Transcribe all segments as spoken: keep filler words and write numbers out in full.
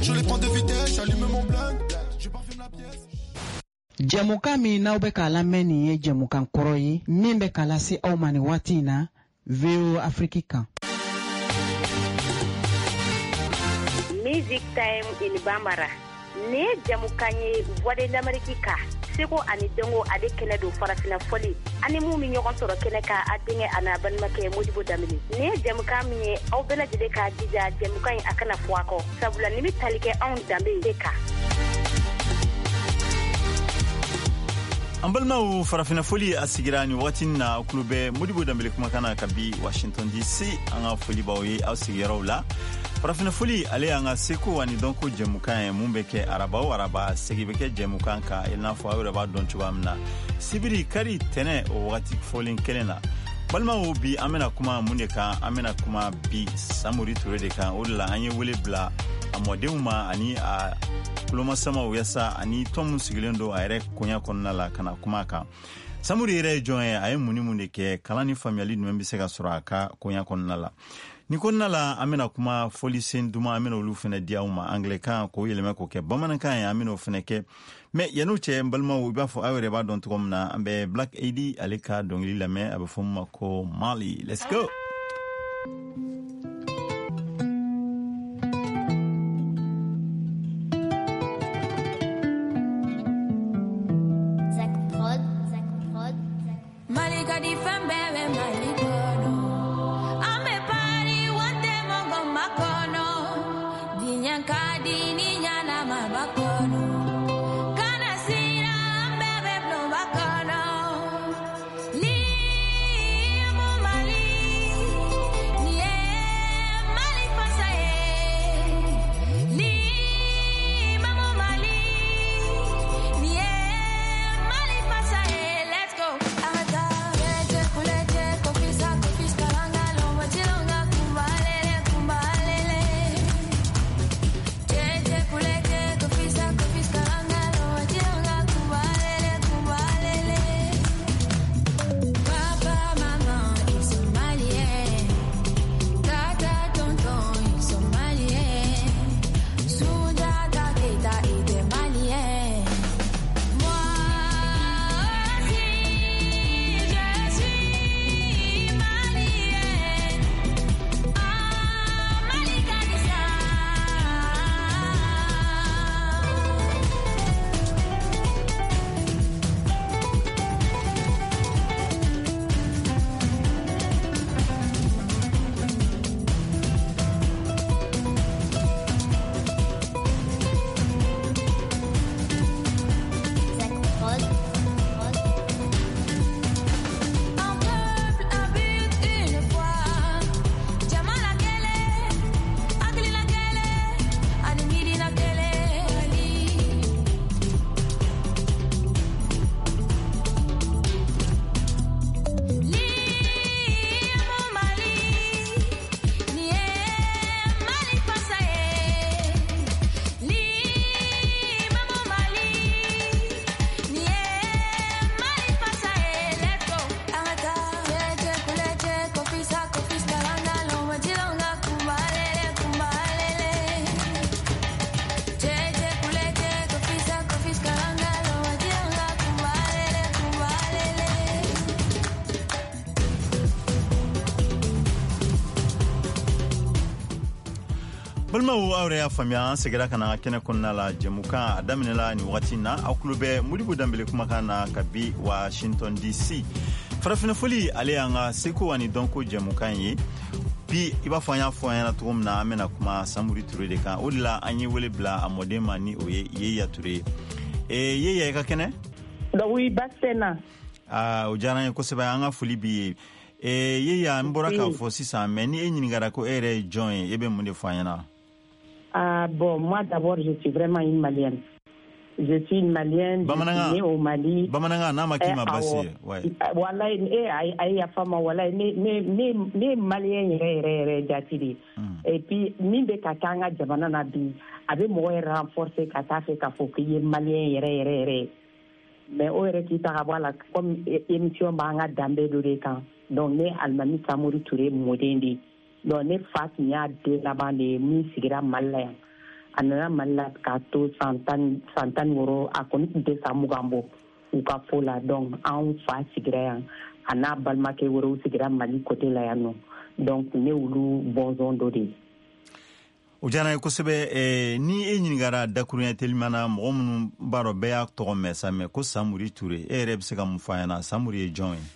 Je les prends de vitesse, j'allume mon blingue. Je parfume la pièce. Jamuka mi n'aw bɛ k'a lamɛn nin ye jamukan kɔrɔ ye min bɛ k'a lase aw ma nin waati in na V O Afrique kan. Music Time in Bambara. Ne jamukan ye Voix de l'Amérique ka. Seko ani Dongo ale kɛnɛ don farafina fɔli. Ani mu mi ɲɔgɔn sɔrɔ kɛnɛ ka a denkɛ a n'a balimakɛ Modibo Dambele. Ne jamukan min ye aw bɛɛ lajɛlen k'a jija jamukan in a kana fɔ a kɔ. Sabula ni bɛ tali kɛ anw danbe de kan. Ambalmaw farafina foli asigira ni wagati na kulube Modibo Dambele kumakana kabi Washington D C anga foli bawe au sigiraw la farafina foli ale anga seko ani donko jemukan mumbeke araba o araba segibeke jemukan ka elna fo awre ba don chubamna sibiri kari tene o wagati folin kelena balmaw bi amena kuma muneka amena kuma bi Samori Touré de kan odla anye wele bla amodewma ani a kuloma sama yasa ani tom sigilendo ayre konya konna la kana kuma ka Samori re joye ay muni muni ke kalani family no mbise ka suraka konya konna la ni konna la amena kuma folisen duma amena ulu fene diauma anglican ko yelema ko ke bamanankan ya amena fene ke me yanu che mbalma wo ba fo awre ba don to na ambe Black A D alika dongli la me abafuma ko Mali. Let's go. Balmaw awre ya famia segera kana kene konna la jemuka adaminela ni wati na akulube Modibo Dambele kumakana kabi Washington D C farafina foli ale anga seko wani donko jemuka yi bi iba fanya fanya na tum na amena kuma Samori Touré de kan odla anyi wele bla amode mani oye ye ya Touré e ye ya ka kene da wi basena ah o jana ko seba anga foli bi e ye ya mbora ka fo sisa meni enyi ngara ko ere join ebe munde fanya na. Ah bon, moi d'abord je suis vraiment une Malienne. Je suis une Malienne, je suis née au Mali. Bamananga na makima basi, ouais. Voilà, et ay ya fama voilà, né né né Malien ré ré ré jatili. Et puis mimbe katanga jamana na bi, avec moi renforcer kata fait ka faut que Malien ré ré ré. Mais au ré qui ta voilà comme émission banga dambe do kan. Donc né Almami Samori Touré modendi. Donc ne fatinya de là-bas les mi sigira malien a nana Mali la k'a to san tan ni wɔɔrɔ a kɔni tun tɛ san mugan bɔ u ka fo la donc anw fa sigira yan a n'a balimakɛ wɛrɛw sigira Mali côté la yan nɔ donc ne olu bɔnsɔn dɔ de ye. O diyara n ye kosɛbɛ. eh, ni e ɲinigara dakuruɲɛ telimana mɔgɔ minnu b'a dɔn bɛɛ y'a tɔgɔ mɛn sa mɛ ko Samori Ture e yɛrɛ bɛ se ka mun fɔ a ɲɛna Samori ye jɔn ye?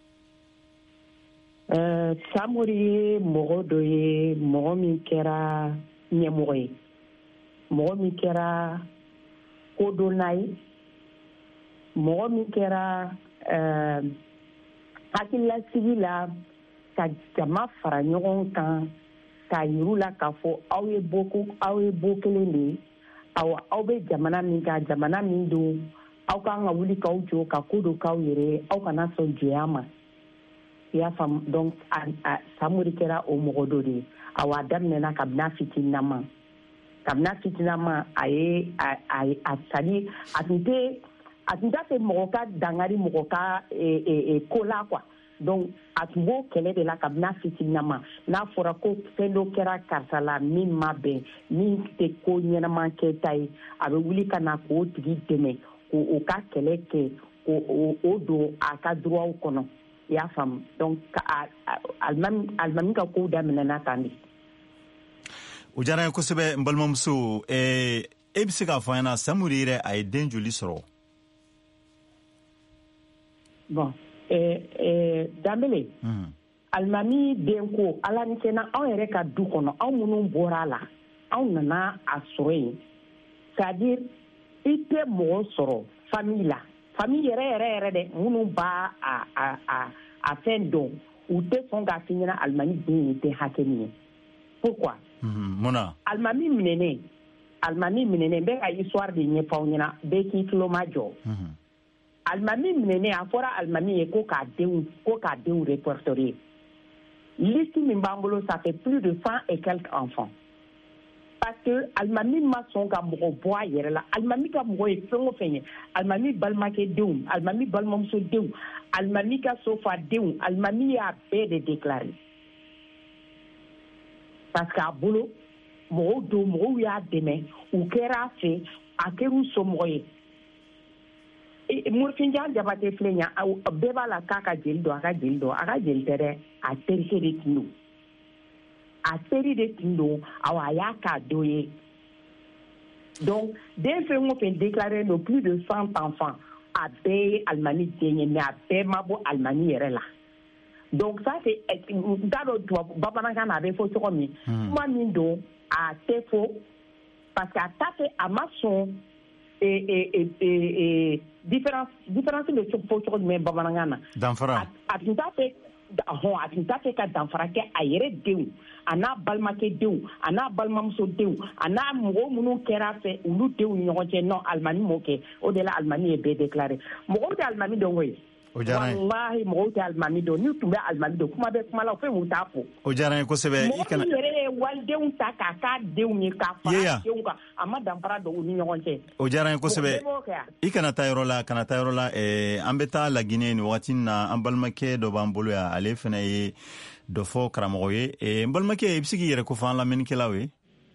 Uh, Samori ye mɔgɔ dɔ ye mɔgɔ min kɛra ɲɛmɔgɔ ye mɔgɔ min kɛra kodonna ye mɔgɔ min kɛra uh, hakililasigi la ka jama fara ɲɔgɔn kan k'a yiru la k'a fɔ aw ye boko aw ye bo kelen de ye aw aw bɛ jamana min kan jamana min don aw kan ka wuli k'aw jɔ ka ko dɔ k'aw yɛrɛ aw kana sɔn jɔnya ma. I y'a faamu donc Samori kɛra o mɔgɔ dɔ de ye awa daminɛna kabini fitininama kabini fitininama a ye a a a sadi a tun tɛ a tun t'a fɛ mɔgɔ ka dangari mɔgɔ ka ko la quoi donc a tun b'o kɛlɛ de la kabini fitininama n'a fɔra ko fɛn dɔ kɛra karisa la min ma bɛn min tɛ ko ɲɛnama kɛ ta ye a bɛ wuli ka na k'o tigi dɛmɛ k'o ka kɛlɛ kɛ k'o don a ka droit kɔnɔ. I y'a faamu donc alimami ka kow daminɛna tan de. O diyara n ye kosɛbɛ n balimamuso. e bɛ se k'a fɔ an ɲɛna Samori yɛrɛ a ye den joli sɔrɔ? bon Danbele alimami den ko ala ni sena anw yɛrɛ ka du kɔnɔ anw minnu bɔra a la anw nana a sɔrɔ yen c'est à dire i tɛ mɔgɔ sɔrɔ famille la famille yɛrɛ yɛrɛ yɛrɛ dɛ minnu b'a a a a a fɛn dɔn u tɛ sɔn k'a f'i ɲɛna alimami den ye tɛ hakɛ min ye pourquoi? mun na? alimami minɛnen alimami minɛnen bɛ ka histoire de ɲɛfɔ aw ɲɛna bɛɛ k'i tulo ma jɔ. alimami minɛnen a fɔra alimami ye ko k'a denw ko k'a denw répertorier liste min b'an bolo ça fait plus de cent et quelques enfants. Parce que alimami ma sɔn ka mɔgɔ bɔ a yɛrɛ la alimami ka mɔgɔ ye fɛn o fɛn ye alimami balimakɛ denw alimami balimamuso denw alimami ka sofa denw alimami y'a bɛɛ de déclaré parce que a bolo mɔgɔw don mɔgɔw y'a dɛmɛ u kɛra a fɛ a kɛr'u somɔgɔ ye. Morifinjan Jabate filɛ nin ye bɛɛ b'a la k'a ka jeli dɔn a ka jeli dɔn a ka jeli tɛ dɛ a terikɛ de tun don. A teri de tun don awa a y'a k'a dɔ ye donc den fɛn o fɛn déclaré no plus de cent enfants a bɛɛ ye alimami den ye mais a bɛɛ ma bɔ alimami yɛrɛ la donc ça c'est n t'a dɔn tubabu bamanankan na a bɛ fɔ cogo min kuma min don a tɛ fɔ parce que a t'a fɛ a ma sɔn différence différence bɛ fɔ cogo jumɛn bamanankan na danfara a tun t'a fɛ hɔn a tun t'a fɛ ka danfara kɛ a yɛrɛ denw a n'a balimakɛ denw a n'a balimamuso denw a n'a mɔgɔw minnu kɛra fɛ olu denw ni ɲɔgɔn cɛ non alimami m'o kɛ o de la alimami ye bɛɛ déclaré mɔgɔw tɛ alimami dɔn koyi wallahi mɔgɔw tɛ alimami dɔn n'u tun bɛ alimami dɔn kuma bɛ kuma la o fɛn mun t'a fɔ. O diyara n ye kosɛbɛ. mɔgɔ min yɛrɛ ye walidenw ta k'a k'a denw ye k'a fara denw kan a ma danfara dɔn u ni ɲɔgɔn cɛ. O diyara n ye kosɛbɛ. I kana taa yɔrɔ la kana taa yɔrɔ la an bɛ taa Laginɛ nin wagati na an balimakɛ dɔ b'an bolo yan ale fana ye dɔ fɔ karamɔgɔ ye n balimakɛ i bɛ se k'i yɛrɛ ko fɔ an lamɛnnikɛlaw ye.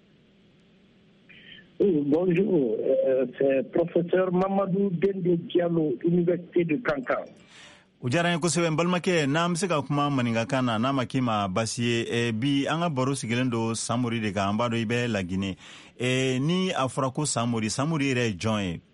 Oui, bonjour, euh, c'est professeur Mamadou Dende Diallo, Université de Kankan. O diyara n ye kosɛbɛ n balimakɛ n'an bɛ se ka kuma maninkakan na n'a ma k'i ma basi ye bi an ka baro sigilen don Samori de kan an b'a dɔn i bɛ Laginɛ ni a fɔra ko Samori Samori yɛrɛ ye jɔn ye?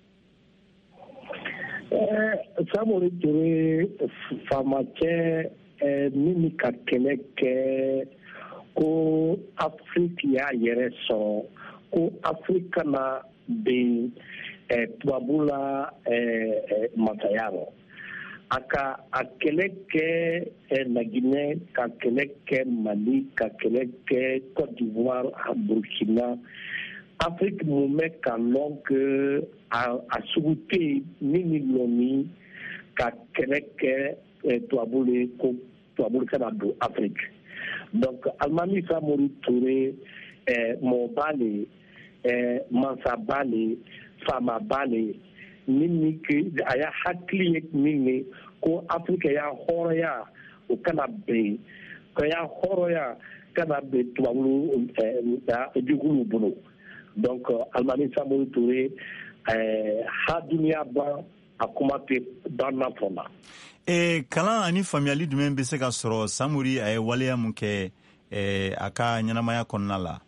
Samori Ture faamacɛ min bɛ ka kɛlɛ kɛ ko Afiriki y'a yɛrɛ sɔrɔ ko Afiriki kana ben tubabu la masaya rɔ. A ka a kɛlɛ kɛ Laginɛ ka kɛlɛ kɛ Mali ka kɛlɛ kɛ Côte d'Ivoire a Burkina Afrique mun bɛ ka lɔn que a sugu tɛ yen min ni lɔnni ka kɛlɛ kɛ tubabu le ko tubabu kana don Afrique donc alimami Samori Ture mɔba le mansaba le faamaba le min ni a y'a hakili ye min ye ko Afiriki y'a hɔrɔnya o kana bɛn ko y'a hɔrɔnya kana bɛn tubabu juguw bolo donc Almami Samori Touré ha duniya ban a kuma tɛ banna fɔna. E kalan ani faamuyali jumɛn bɛ se ka sɔrɔ Samori a ye waleya mun kɛ a ka ɲɛnamaya kɔnɔna la?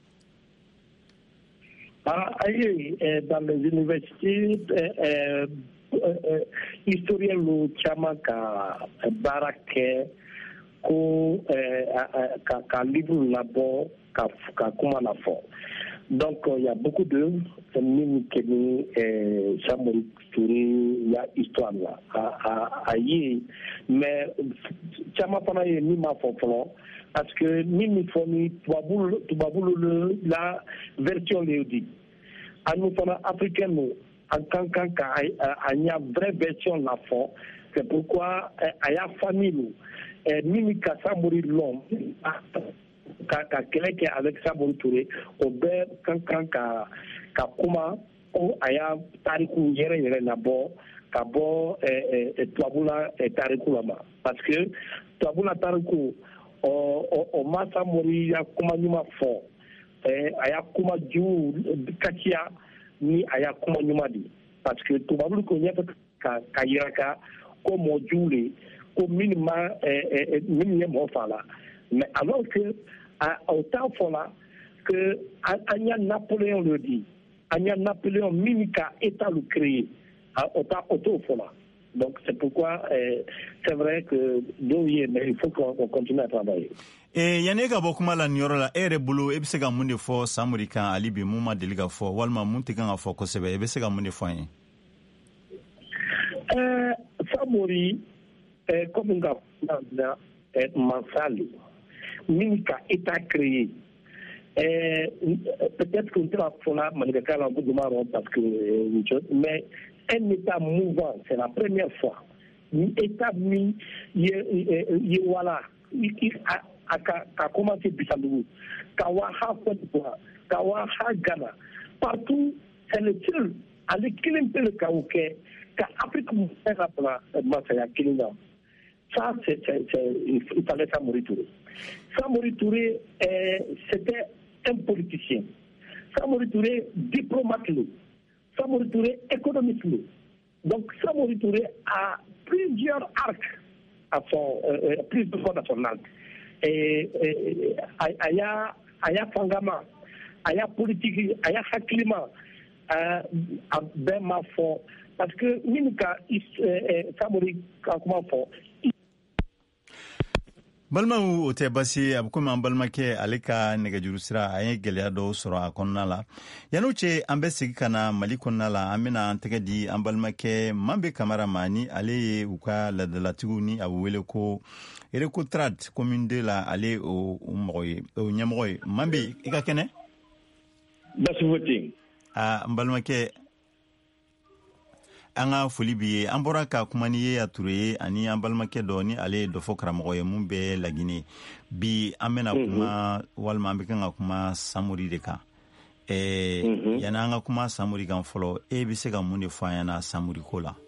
Ah, aye, dans les universités, euh, euh, historien lu caman ka baara kɛ ko ka ka livre labɔ ka ka kuma la fɔ. Donc il y a beaucoup de min kɛ ni Samori Touré ya histoire la a a ye, mais caman fana ye min ma fɔ fɔlɔ. Parce que nous avons la version léodie. À nous, africains, en tant qu'il y a une vraie version de la foi, c'est pourquoi il y a une famille, nous avons mourir l'homme, quelqu'un avec Samori Touré, au ber, quand Kakuma, ou aya tariku yere yere nabo, kabo tuabula tariku lama. Parce que tuabula tariku, o masa mori ya kuma nyuma fo eh aya kuma ju katia ni aya kuma nyuma di parce que to babulu ko nyata ka kayiraka ko mo jule ko minima eh minima mo fala mais alors que à autant fola que anya Napoléon le dit anya Napoléon minika état le créé à autant auto fola. Donc c'est pourquoi euh, c'est vrai que nous, mais il faut qu'on continue à travailler. Et yani ka bɔ kuma la ni yɔrɔ la e yɛrɛ bolo e bɛ se ka mun de fɔ Samori kan ali bi mun ma deli ka fɔ walima mun tɛ kan ka fɔ kosɛbɛ e bɛ se ka mun de fɔ an ye? Euh, Samori euh, comme nga na euh, Mansali min ka état créé euh, peut-être qu'on va faire la manigaka la bout de marron parce que euh, mais un état mouvant, c'est la première fois. Un état mis, voilà, qui a commencé Bissandou, Kawaha Côte-d'Ivoire, Kawaha Ghana, partout, c'est le seul à l'équilibre de le Kaouké, qu'Afrique moussère à la Massaya Kilina. Ça, c'est, il fallait Samori Touré. Samori Touré, c'était un politicien. Samori Touré, diplomate. Samori Touré, économiste. Donc Samori Touré a plusieurs arcs à son, euh, plus de fois à son arc. Et il y a Fangama, il y a politique, il y a climat, à ben ma fort. Parce que Minka, Samori, comment fort. Balimaw o tɛ basi a bɛ komi an balimakɛ ale ka nɛgɛjuru sira a ye gɛlɛya dɔw sɔrɔ a kɔnɔna la yan'o cɛ an bɛ segin ka na Mali kɔnɔna la an bɛna an tɛgɛ di an balimakɛ Mambe Kamara ma ni ale ye u ka ladalatigiw ni a bɛ wele ko Erekotrad commune deux la ale o mɔgɔ ye o ɲɛmɔgɔ ye Mambe i ka kɛnɛ basi foyi a an balimakɛ an ka foli bi ye an bɔra ka kuma ni ye a Ture ye ani an balimakɛ dɔ ni ale ye dɔ fɔ karamɔgɔ ye mun bɛ Lagine bi an bɛna kuma walima an bɛ kan ka kuma Samori de kan ɛɛ yanni an ka kuma Samori kan fɔlɔ e bɛ se ka mun de fɔ an ɲɛna Samori ko la.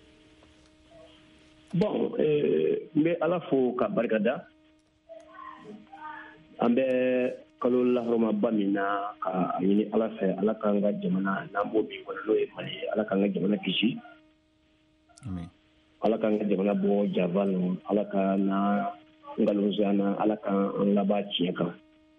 Bon n bɛ Ala fo ka barikada an bɛ kalo laharomaba min na ka ɲini Ala fɛ Ala k'an ka jamana n'an b'o bi kɔnɔ n'o ye Mali ye Ala k'an ka jamana kisi Ala k'an ka jamana bɔ java la Ala ka na ngalonzoya na Ala k'an laban tiɲɛ kan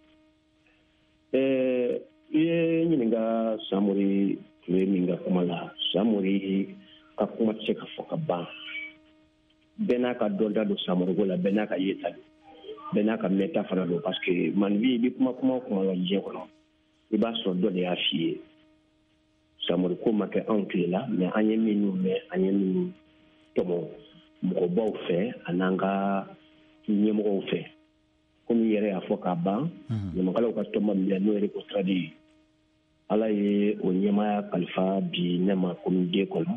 ɛɛ i ye ɲininka Samori Touré min ka kuma la Samori ka kuma tɛ se ka fɔ ka ban bɛɛ n'a ka dɔnta don Samori ko la bɛɛ n'a ka yeta don bɛɛ n'a ka mɛta fana don parce que manbi i bɛ kuma kuma kuma la diɲɛ kɔnɔ i b'a sɔrɔ dɔ de y'a f'i ye Samori ko ma kɛ anw tile la mais an ye minnu mɛn an ye minnu tɔmɔ mɔgɔbaw fɛ an'an ka ɲɛmɔgɔw fɛ komi i yɛrɛ y'a fɔ k'a ban ɲamakalaw ka tɔmɔ min n'o ye Erekotrad ye Ala ye o ɲɛmaya kalifa bi ne ma komi den kɔnɔ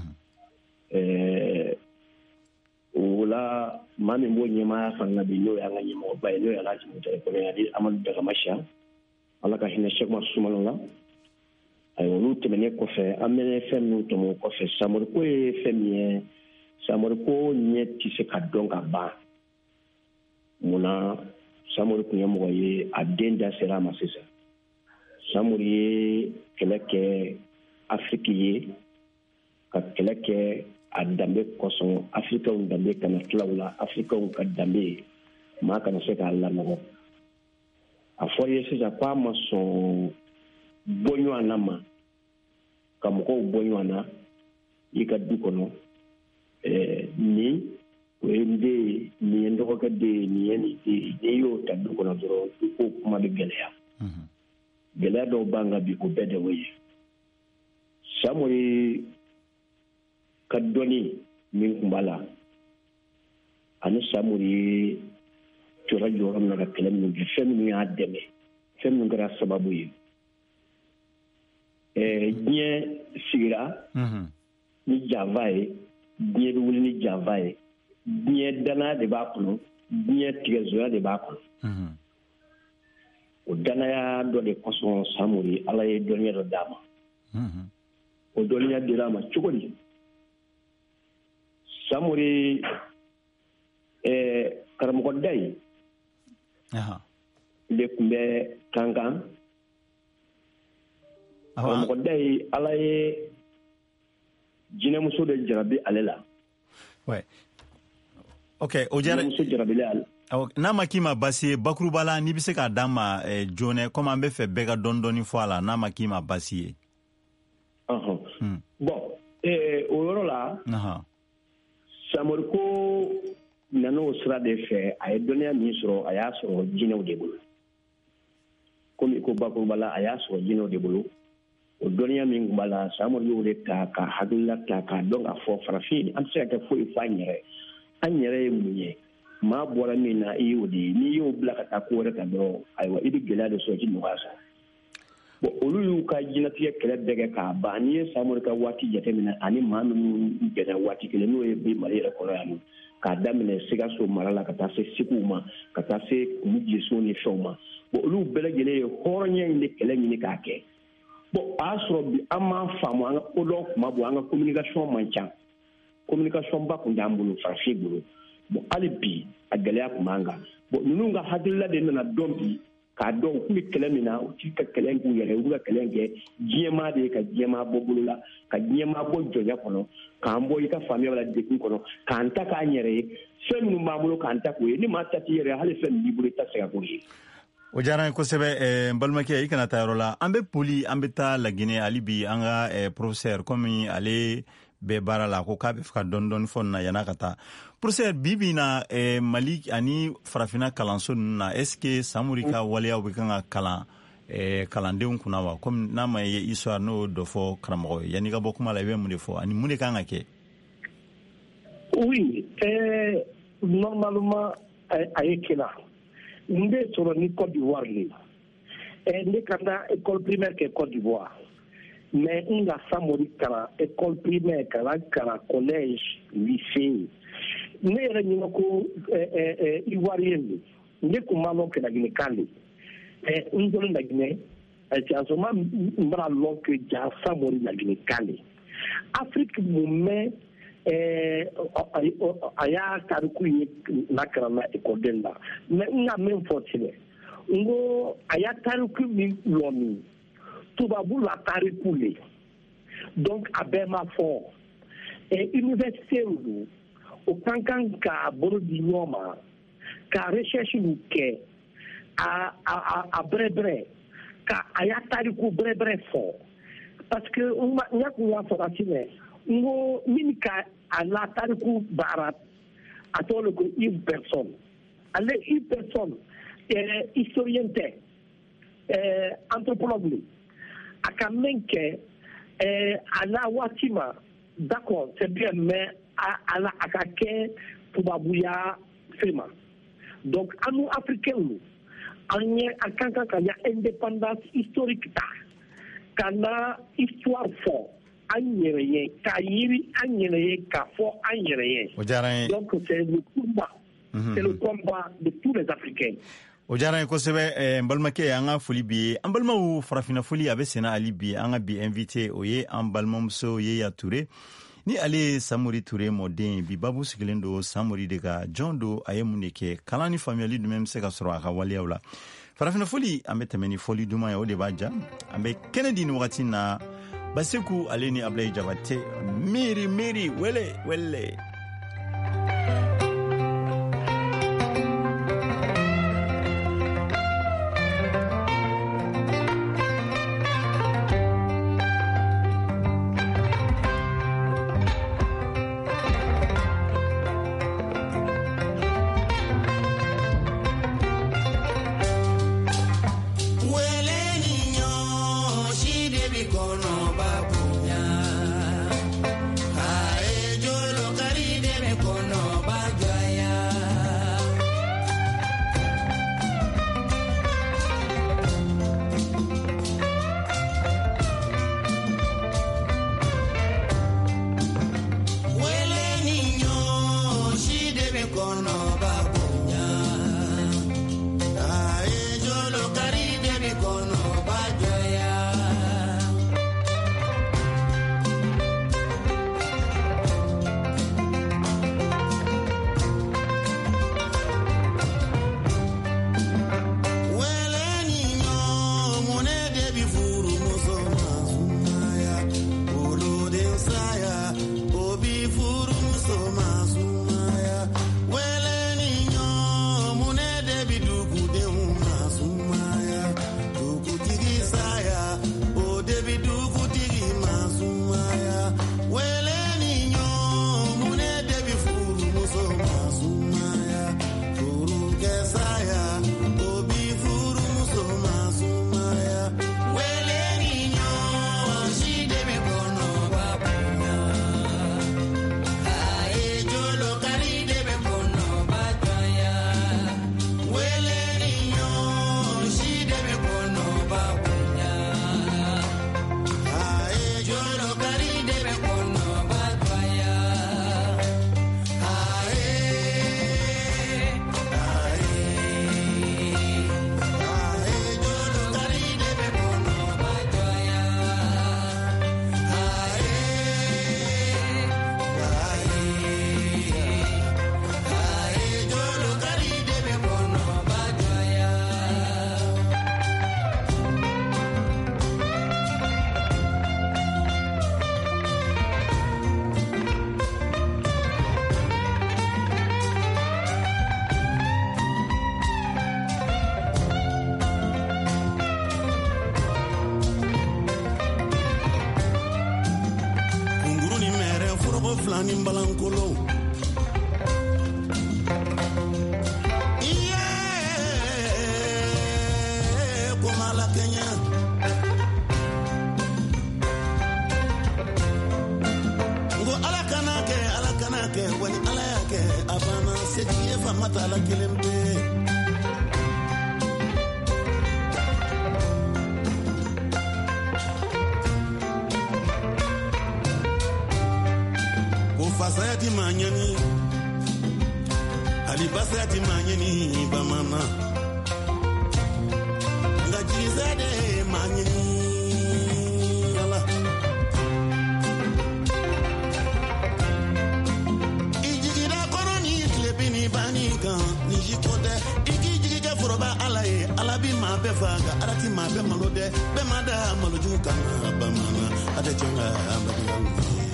ɛɛ o la maa min b'o ɲɛmaya fanga bi n'o y'an ka ɲɛmɔgɔba ye n'o ye Alhaji Mutare Kɔnɛ Amadu Dagamasiya Ala ka hinɛ Sɛki Umaru Sumano la ayiwa olu tɛmɛnen kɔfɛ an bɛ fɛn minnu tɔmɔ kɔfɛ Samori ko ye fɛn min ye Samori ko ɲɛ tɛ se ka dɔn ka ban munna Samori tun ye mɔgɔ ye a den da sera a ma sisan Samori ye kɛlɛ kɛ Afrique ye ka kɛlɛ kɛ a danbe kosɔn Africains danbe kana tila o la Africains ka danbe maa kana se k'a lanɔgɔ a fɔra ye sisan k'a ma sɔn bɔ ɲɔgɔn na ma ka mɔgɔw bɔ ɲɔgɔn na i ka du kɔnɔ ni o ye n den ye nin ye n dɔgɔkɛ den ye nin ye nin den ye n'i y'o ta du kɔnɔ dɔrɔn i ko kuma bɛ gɛlɛya gɛlɛya dɔw b'an kan bi o bɛɛ de o ye Samori ka dɔnni min tun b'a la ani Samori ye jɔra jɔyɔrɔ min na ka kɛlɛ minnu kɛ fɛn minnu y'a dɛmɛ fɛn minnu kɛra sababu ye diɲɛ sigira ni janfa ye diɲɛ bɛ wuli ni janfa ye diɲɛ danaya de b'a kɔnɔ diɲɛ tigɛzoya de b'a kɔnɔ o danaya dɔ de kosɔn Samori Ala ye dɔnniya dɔ d'a ma o dɔnniya dira a ma cogo di Samori karamɔgɔ Dayi de tun bɛ Kankan karamɔgɔ Dayi Ala ye jinɛmuso de jarabi ale la ok o diyara jinɛmuso jarabili ale n'a ma k'i ma basi ye bakuruba la n'i bɛ se k'a d'an ma joona komi an bɛ fɛ bɛɛ ka dɔɔni dɔɔni fɔ a la n'a ma k'i ma basi ye bɔn o yɔrɔ la Samori ko nan'o sira de fɛ a ye dɔnniya min sɔrɔ a y'a sɔrɔ jinɛw de bolo komi ko bakuruba la a y'a sɔrɔ jinɛw de bolo o dɔnniya min tun b'a la Samori y'o de ta ka hakilila ta k'a dɔn k'a fɔ farafin an tɛ se ka kɛ foyi fɔ an yɛrɛ an yɛrɛ ye mun ye maa bɔra min na i y'o de ye n'i y'o bila ka taa ko wɛrɛ kan dɔrɔn ayiwa i bɛ gɛlɛya de sɔrɔ i tɛ nɔgɔya sɔrɔ bon olu y'u ka jinɛtigɛ kɛlɛ bɛɛ kɛ k'a ban n'i ye Samori ka waati jateminɛ ani maa minnu bɛnna waati kelen n'o ye bi Mali yɛrɛ kɔnɔ yan k'a daminɛ Sikaso mara la ka taa se Segu ma ka taa se Kumu Jeso ni fɛnw ma bon olu bɛɛ lajɛlen ye hɔrɔnya in de kɛlɛ ɲini k'a kɛ bon a y'a sɔrɔ bi an m'a faamu an ka kodɔn kuma bɔ an ka communication man ca communication ba kun t'an bolo farafin bolo bon hali bi a gɛlɛya kun b'an kan bon ninnu ka hakilila de nana dɔn bi k'a dɔn u tun bɛ kɛlɛ min na u t'i ka kɛlɛ k'u yɛrɛ u bɛ ka kɛlɛ kɛ diɲɛmaa de ye ka diɲɛmaa bɔ bolo la ka diɲɛmaa bɔ jɔnya kɔnɔ k'an bɔ i ka faamuya la degun kɔnɔ k'an ta k'an yɛrɛ ye fɛn minnu b'an bolo k'an ta k'o ye ni maa ta t'i yɛrɛ hali fɛn min b'i bolo i ta se ka k'o ye. o diyara n ye kosɛbɛ n balimakɛ i kana taa yɔrɔ la an bɛ poli an bɛ taa Laginɛ hali bi an ka professeur komi ale bɛɛ baara la ko k'a bɛ fɛ ka dɔɔni dɔɔni fɔ nin na yan'a ka taa professeur bi bi in na Mali ani farafinna kalanso ninnu na est ce que Samori ka waleyaw bɛ kan ka kalan kalandenw kunna wa komi n'a ma ye histoire n'o dɔ fɔ karamɔgɔ ye yanni ka bɔ kuma la i bɛ mun de fɔ ani mun de kan ka kɛ. oui euh, normalement a ye kɛla n bɛ sɔrɔ ni Côte d'Ivoire le ne ka taa école primaire kɛ Côte d'Ivoire mais n ka Samori kalan école primaire kalan kalan collège lycée ne yɛrɛ ɲinɛ ko Ivoirien de ne tun b'a lɔn kɛ Laginɛ kan de n dɔnni Laginɛ cansoma n b'a lɔn kɛ ja Samori Laginɛ kan de Afrique mun mɛn a y'a tariku ye n'a kɛra na ekɔliden la mais n ka min fɔ ti dɛ n ko a y'a tariku min lɔn min tubabu la tariku le donc a bɛɛ ma fɔ université don o kan kan k'a bolo di ɲɔgɔn ma ka recherche min kɛ a a a bɛrɛbɛrɛ ka a y'a tariku bɛrɛbɛrɛ fɔ parce que n y'a kun y'a fɔ ka ti dɛ n ko min ka a la tariku baara a tɔgɔ de ko Yves Bergson ale Yves Bergson historien tɛ anthropologue a ka min kɛ a la waati ma d'accord c'est bien mais a la a ka kɛ tubabuya fɛn ma donc an nu africains an ye an kan kan ka ɲa indépendance historique ta ka na histoire fɔ an yɛrɛ ye k'a yiri an yɛrɛ ye k'a fɔ an yɛrɛ ye donc c'est le combat c'est le combat de tous les Africains. o diyara n ye kosɛbɛ n balimakɛ an ka foli bi ye an balimaw farafinna foli a bɛ senna hali bi an ka bi invité o ye an balimamuso Yeya Ture ni ale ye Samori Ture mɔden ye bi babu sigilen don Samori de ka jɔn don a ye mun de kɛ kalan ni faamuyali jumɛn bɛ se ka sɔrɔ a ka waleyaw la farafina foli an bɛ tɛmɛ ni foli duman ye o de b'a ja an bɛ kɛnɛ di ni wagati na Basiku ale ni Ablaye Jabate miri miri wele wele Flani Balancolo. Yeah, como la Kenya. Go ala kanake, ala kanake, wani ala yake, abana sediye famata ala kilembe. Fasayati manyani Ali basayati manyani bamana Ngajizade manyani Allah Ijigira koroni klebini banika Nijikode Ikijigike foroba alaye Alabi mabe faga Arati mabe malode Bemada malojuka bamana Adechonga ambabiyangu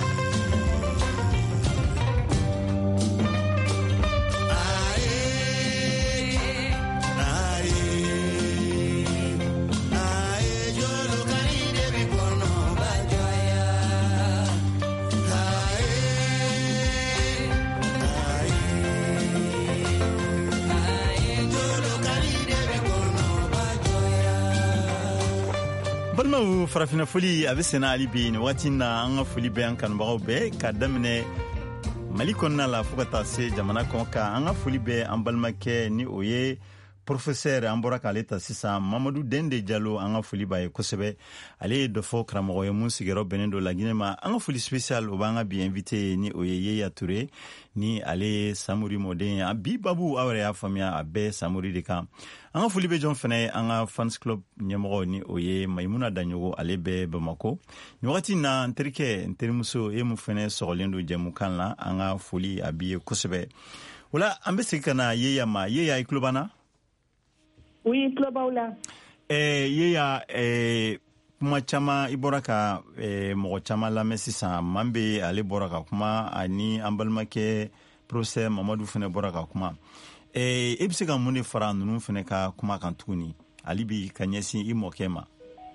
Balmaw farafina foli a bɛ senna hali bi nin wagati na an ka foli bɛ an kanubagaw bɛɛ ka daminɛ Mali kɔnɔna la fo ka taa se jamana kɔn kan an ka foli bɛ an balimakɛ ni o ye professeur an bɔra k'ale ta sisan Mamadou Dende Diallo an ka foli b'a ye kosɛbɛ ale ye dɔ fɔ karamɔgɔ ye mun sigiyɔrɔ bɛnnen don Laginɛ ma an ka foli spécial o b'an ka bi invité ni o ye Yeya Touré ni ale ye Samori mɔden ye bi babu aw yɛrɛ y'a faamuya a bɛɛ Samori de kan an ka foli bɛ jɔn fana ye an ka fans club ɲɛmɔgɔ ni o ye Mayimuna Daɲogo ale bɛ Bamako ni wagati na n terikɛ n terimuso e mun fana sɔgɔlen don jɛmukan la an ka foli a b'i ye kosɛbɛ wala an bɛ segin ka na Yeya ma Yeya i tulo b'an na Oui, Klobaula. Eh, yeya, eh, kuma chama iboraka, eh, mo chama la mesisa, mambe ale boraka kuma, ani ambalmake, procès Mamadou fene boraka kuma. Eh, ebsega mune fara nunu fene ka kuma kantuni, alibi kanyesi imokema.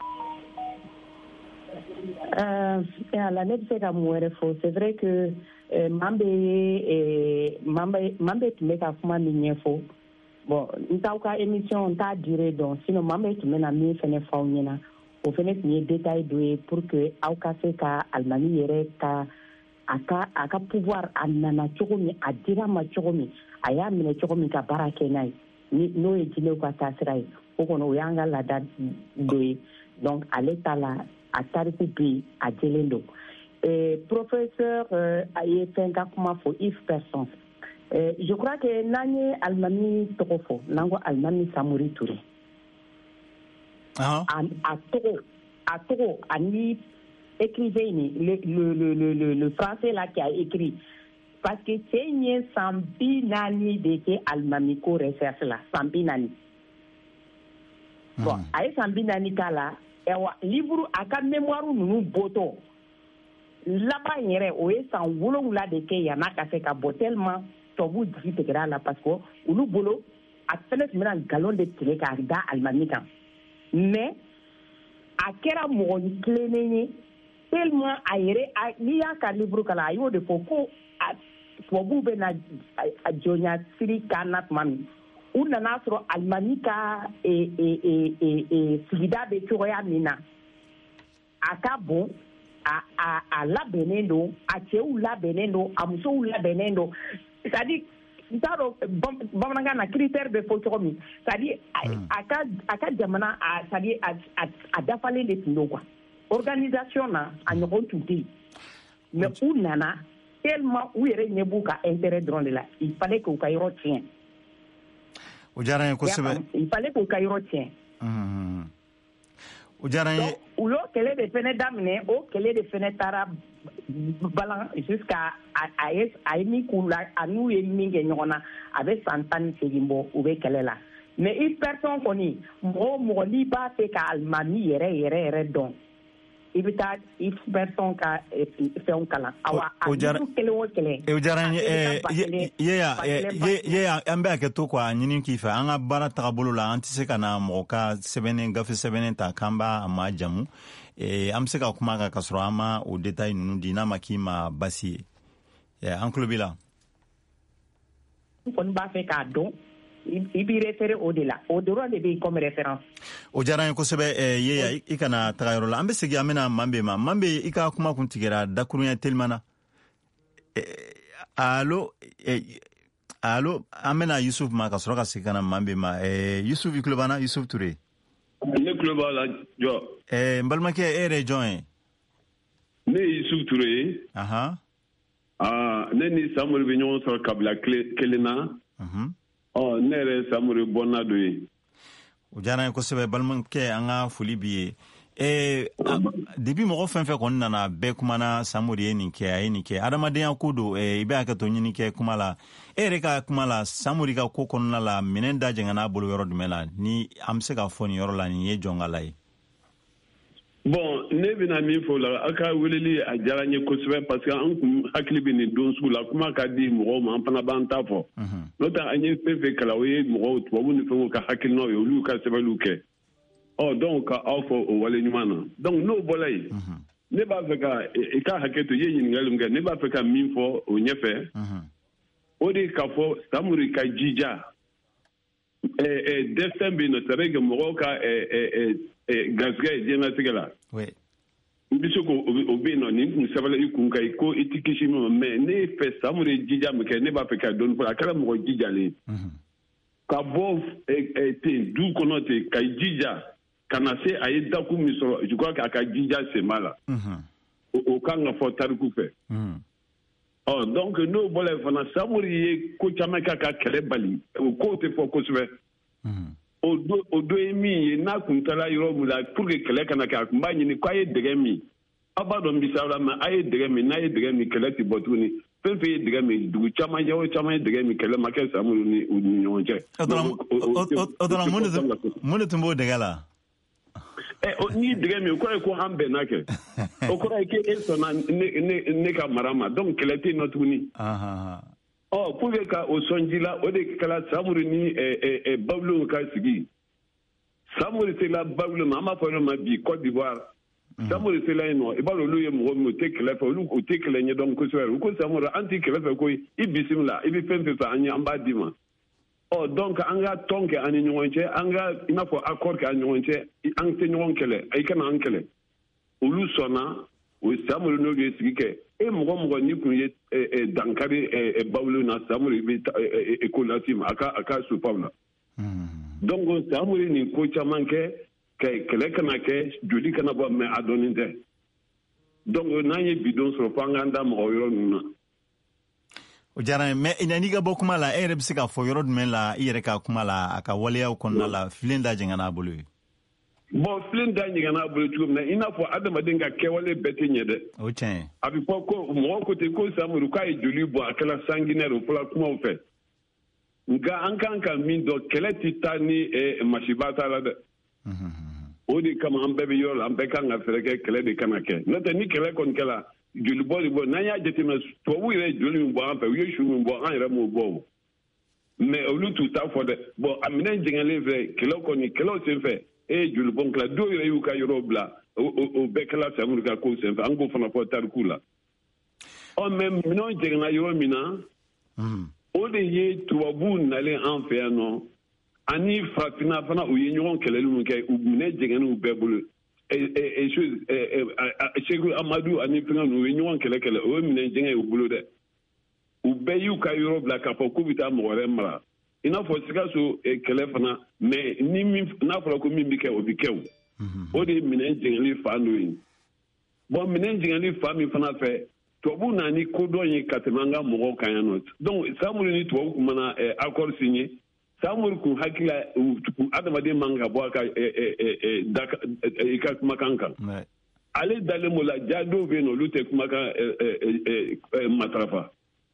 Euh, la nebsega muere fo, c'est vrai que, euh, mambe, eh, mambe, mambe tumeka kuma minyefo. Bon, n'taw ka émission t'a duré donc sinon mambe tun na min fɛnɛ faw ɲɛna o fɛnɛ tun ye détail dɔ ye pour que aw ka se ka alimami yɛrɛ ka a ka a ka pouvoir a nana cogo min a dira ma cogo min a y'a minɛ cogo min ka baara kɛ n'a ye n'o ye jinɛw ka taasira ye o kɔni o y'an ka laada dɔ ye donc ale ta la a tariku bɛ yen a jɛlen don professeur a ye fɛn ka kuma fɔ if person. Euh, je crois que Nanye Almami Tokofo, Nango Almami Samori Touré. Ah. À Togo, à Togo, Ani écrivait le, le, le, le, le, le français là qui a écrit. Parce que c'est une Sambi Nani de que Almami ko recherche là, Sambi Nani. Bon, à Sambi Nani là, livre à ka mémoire nous boto. Là-bas, il y a un wolong là de que yana ka se ka tellement tobu digi tegera la parce que ulu bolo a fɛnɛ tun bɛna galon de tigɛ k'a da alimami kan mais a kɛra mɔgɔ tilennen ye tellement a yɛrɛ n'i y'a ka livre kalan a y'o de fɔ ko tubabuw bɛna a jɔnya siri kan na tuma min u nana sɔrɔ alimami ka sigida bɛ cogoya min na a ka bon a a a labɛnnen don a cɛw labɛnnen don a musow labɛnnen don. C'est-à-dire, bamanankan na critère bɛ fɔ cogo min c'est-à-dire a ka a ka jamana a c'est-à-dire a dafalen de tun don quoi organisation na a ɲɔgɔn tun tɛ yen mais u nana tellement u yɛrɛ ɲɛ b'u ka intérêt dɔrɔn de la il fallait k'u ka yɔrɔ tiɲɛ. O diyara n ye kosɛbɛ. Il fallait k'u ka yɔrɔ tiɲɛ. O diyara n ye. U y'o kɛlɛ de fɛnɛ daminɛ o kɛlɛ de fɛnɛ taara balan jusqu'à a ye a ye min k'u la a n'u ye min kɛ ɲɔgɔn na a bɛ san tan ni segin bɔ u bɛ kɛlɛ la mais i personne kɔni mɔgɔ o mɔgɔ n'i b'a fɛ ka alimami yɛrɛ yɛrɛ yɛrɛ dɔn i bɛ taa i personne ka fɛnw kalan awa a livre kelen o kelen. O diyara n ye yeya yeya an bɛ hakɛ to quoi a ɲini k'i fɛ an ka baara tagabolo la an tɛ se ka na mɔgɔ ka sɛbɛnnen gafe sɛbɛnnen ta k'an b'a a ma jamu. An bɛ se ka kuma kan ka sɔrɔ an ma o détail ninnu di n'a ma k'i ma basi ye an tulo b'i la. N kɔni b'a fɛ k'a dɔn i b'i référé o de la o dɔrɔn de bɛ comme référence. O diyara n ye kosɛbɛ yeya i kana taga yɔrɔ la an bɛ segin an bɛna Mambe ma Mambe i ka kuma kun tigɛra dakurunya teliman na allo allo an bɛna Yusuf ma ka sɔrɔ ka segin ka na Mambe ma Yusuf i tulo b'an na Yusuf Ture. Ne tulo b'a la jɔ. Ɛɛ n balimakɛ e yɛrɛ ye jɔn ye. Ne ye Yusuf Ture ye. Ahan. Aa ne ni Samori bɛ ɲɔgɔn sɔrɔ kabila kelen na. Ɔ ne yɛrɛ Samori bɔnna dɔ ye. O diyara n ye kosɛbɛ balimakɛ an ka foli b'i ye. Ɛɛ depuis mɔgɔ fɛn fɛn kɔni nana bɛɛ kumana Samori ye nin kɛ a ye nin kɛ adamadenya ko don i bɛ hakɛ to ɲini kɛ kuma la e yɛrɛ ka kuma la Samori ka ko kɔnɔna la minɛn da jɛngɛn'a bolo yɔrɔ jumɛn la ni an bɛ se ka fɔ nin yɔrɔ la nin ye jɔn ka la ye. Bon ne bɛna min fɔ o la a ka weleli a diyara n ye kosɛbɛ parce que an kun hakili bɛ nin don sugu la kuma ka di mɔgɔw ma an fana b'an ta fɔ n'o tɛ an ye fɛn fɛn kalan o ye mɔgɔw tubabu ni fɛnw ka hakilinaw ye olu ka sɛbɛnniw kɛ. Ɔ donc ka aw fɔ o wale ɲuman na donc n'o bɔra yen ne b'a fɛ ka i ka hakɛ to i ye ɲininkali min kɛ ne b'a fɛ ka min fɔ o ɲɛfɛ o de ka fɔ Samori ka jija destin bɛ yen nɔ c'est vrai que mɔgɔw ka garisɛgɛ ye diɲɛlatigɛ la i bɛ se k'o bɛ yen nɔ nin kun sɛbɛnna i kun kan ko i tɛ kisi min ma mais ne fɛ Samori jija min kɛ ne b'a fɛ ka dɔɔni fɔ a kɛra mɔgɔ jijalen ka bɔ ten du kɔnɔ ten ka jija ka na se a ye daku min sɔrɔ je crois que a ka jija senba la o kan ka fɔ tariku fɛ ɔ donc n'o bɔra yen fana Samori ye ko caman kɛ ka kɛlɛ bali o kow tɛ fɔ kosɛbɛ o do ye min ye n'a kun taara yɔrɔ min la pour que kɛlɛ kana kɛ a kun b'a ɲini k'a ye dɛgɛ min aw b'a dɔn bisawura mais a ye dɛgɛ min n'a ye dɛgɛ min kɛlɛ tɛ bɔ tuguni fɛn fɛn ye dɛgɛ min dugu caman yawo caman ye dɛgɛ min kɛlɛ ma kɛ Samori ni u ni ɲɔgɔn cɛ. O dɔrɔn mun de tun b'o dɛgɛ la? Ni dɛgɛ min o kɔrɔ ye ko an bɛnna kɛ o kɔrɔ ye ko e sɔnna ne ka mara ma donc kɛlɛ tɛ yen nɔ tuguni. Ɔ pour que ka o sɔn ji la o de kɛra Samori ni Babilɔn ka sigi. Samori sela Babilɔn ma an b'a fɔ yɔrɔ ma bi Côte d'Ivoire. Samori sela yen nɔ i b'a dɔn olu ye mɔgɔ min u tɛ kɛlɛ fɛ olu u tɛ kɛlɛ ɲɛdɔn kosɛbɛ u ko Samori an tɛ kɛlɛ fɛ koyi i bisimila i bɛ fɛn fɛn fɛ an ye an b'a d'i ma. Ɔ donc an ka tɔn kɛ an ni ɲɔgɔn cɛ an ka i n'a fɔ accord kɛ an ni ɲɔgɔn cɛ an tɛ ɲɔgɔn kɛlɛ i kana an kɛlɛ olu sɔnna o Samori n'olu ye sigi kɛ e mɔgɔ mɔgɔ ni kun ye dankari Babilɔn na Samori bɛ ko lase ma a ka a ka soupape la. Donc Samori ni ko caman kɛ kɛlɛ kana kɛ joli kana bɔ mais a dɔnnen tɛ donc n'an ye bidon sɔrɔ fo an k'an da mɔgɔ yɔrɔ ninnu na. O diyara n ye mais n'i ka bɔ kuma la e yɛrɛ bɛ se k'a fɔ yɔrɔ jumɛn la i yɛrɛ ka kuma la a ka waleyaw kɔnɔna la filen da jɛngɛnna a bolo ye. Bon filen da jɛngɛnna a bolo cogo min na i n'a fɔ adamaden ka kɛwale bɛɛ tɛ ɲɛ dɛ. O tiɲɛ ye. A bɛ fɔ ko mɔgɔ ko ten ko Samori k'a ye joli bɔ a kɛra sanguinaire o fɔra kumaw fɛ nka an kan ka min dɔn kɛlɛ tɛ taa ni masiba t'a la dɛ. O de kama an bɛɛ bɛ yɔrɔ la an bɛɛ kan ka fɛɛrɛ kɛ kɛlɛ de kana kɛ n'o tɛ ni kɛlɛ kɔni kɛla joli bɔ de bɔ n'an y'a jateminɛ tubabu yɛrɛ joli min bɔ an fɛ u ye su min bɔ an yɛrɛ m'o bɔ o mais olu t'u ta fɔ dɛ bon a minɛn jɛngɛlen fɛ kɛlɛw kɔni kɛlɛw senfɛ e ye joli bɔn kɛla dɔw yɛrɛ y'u ka yɔrɔw bila o bɛɛ kɛla Samori ka kow senfɛ an k'o fana fɔ tariku la ɔ mais minɛnw jɛngɛnna yɔrɔ min na o de ye tubabuw nalen an fɛ yan nɔ ani farafinna fana u ye ɲɔgɔn kɛlɛli min kɛ u minɛ jɛngɛnniw bɛɛ bolo Seku Amadu ani fɛngɛ ninnu u ye ɲɔgɔn kɛlɛ kɛlɛ o ye minɛ jɛngɛ y'u bolo dɛ u bɛɛ y'u ka yɔrɔ bila k'a fɔ k'u bɛ taa mɔgɔ wɛrɛ mara i n'a fɔ Sikaso kɛlɛ fana mais ni min n'a fɔra ko min bɛ kɛ o bɛ kɛ o o de ye minɛ jɛngɛli fan dɔ ye bon minɛ jɛngɛli fan min fana fɛ tubabu na ni kodɔn ye ka tɛmɛ an ka mɔgɔw kan yan nɔ donc Samori ni tubabu kun mana accord signé Samori kun hakila adamaden man ka bɔ a ka i ka kumakan kan ale dalen mo la ja dɔw bɛ yen olu tɛ kumakan matarafa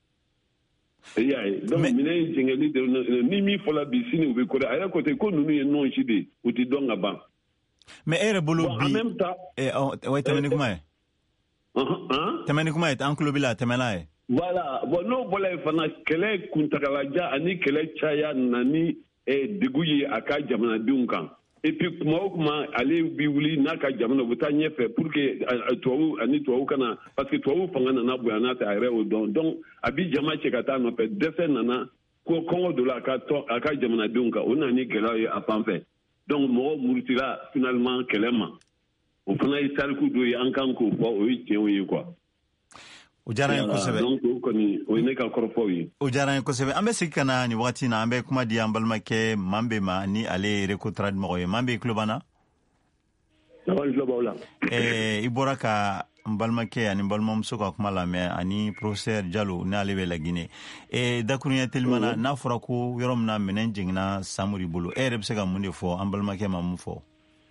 i y'a ye donc minɛn jɛngɛli de ni min fɔla bi sini u bɛ kɔrɔ a yɛrɛ ko ten ko ninnu ye nɔn si de u tɛ dɔn ka ban mais e yɛrɛ bolo bi o ye tɛmɛ ni kuma ye tɛmɛ ni kuma ye an tulo b'i la a tɛmɛna ye. Voilà bon n'o bɔra yen fana kɛlɛ kuntagalajan ani kɛlɛ caya na ni degun ye a ka jamanadenw kan et puis kuma o kuma ale bi wuli n'a ka jamana u bɛ taa ɲɛfɛ pour que tubabu ani tubabu kana parce que tubabu fanga nana bonya n'a tɛ a yɛrɛ y'o dɔn donc a bi jama cɛ ka taa nɔfɛ dɛsɛ nana ko kɔngɔ donna a ka tɔn a ka jamanadenw kan o nana ni gɛlɛya ye a fan fɛ donc mɔgɔw murutila finalement kɛlɛ ma o fana ye tariku dɔ ye an kan k'o fɔ o ye tiɲɛw ye quoi. O diyara n ye kosɛbɛ. Donc o kɔni o ye ne ka kɔrɔfɔw ye. O diyara n ye kosɛbɛ an bɛ segin ka na nin wagati in na an bɛ kuma di an balimakɛ Mambe ma ni ale ye Rekotrad mɔgɔ ye Mambe i tulo b'an na. Awɔ n tulo b'aw la. Ɛɛ i bɔra ka n balimakɛ ani n balimamuso ka kuma lamɛn ani professeur Jalo n'ale bɛ Laginɛ ɛɛ dakuruɲɛ telima na n'a fɔra ko yɔrɔ min na minɛn jiginna Samori bolo e yɛrɛ bɛ se ka mun de fɔ an balimakɛ ma mun fɔ.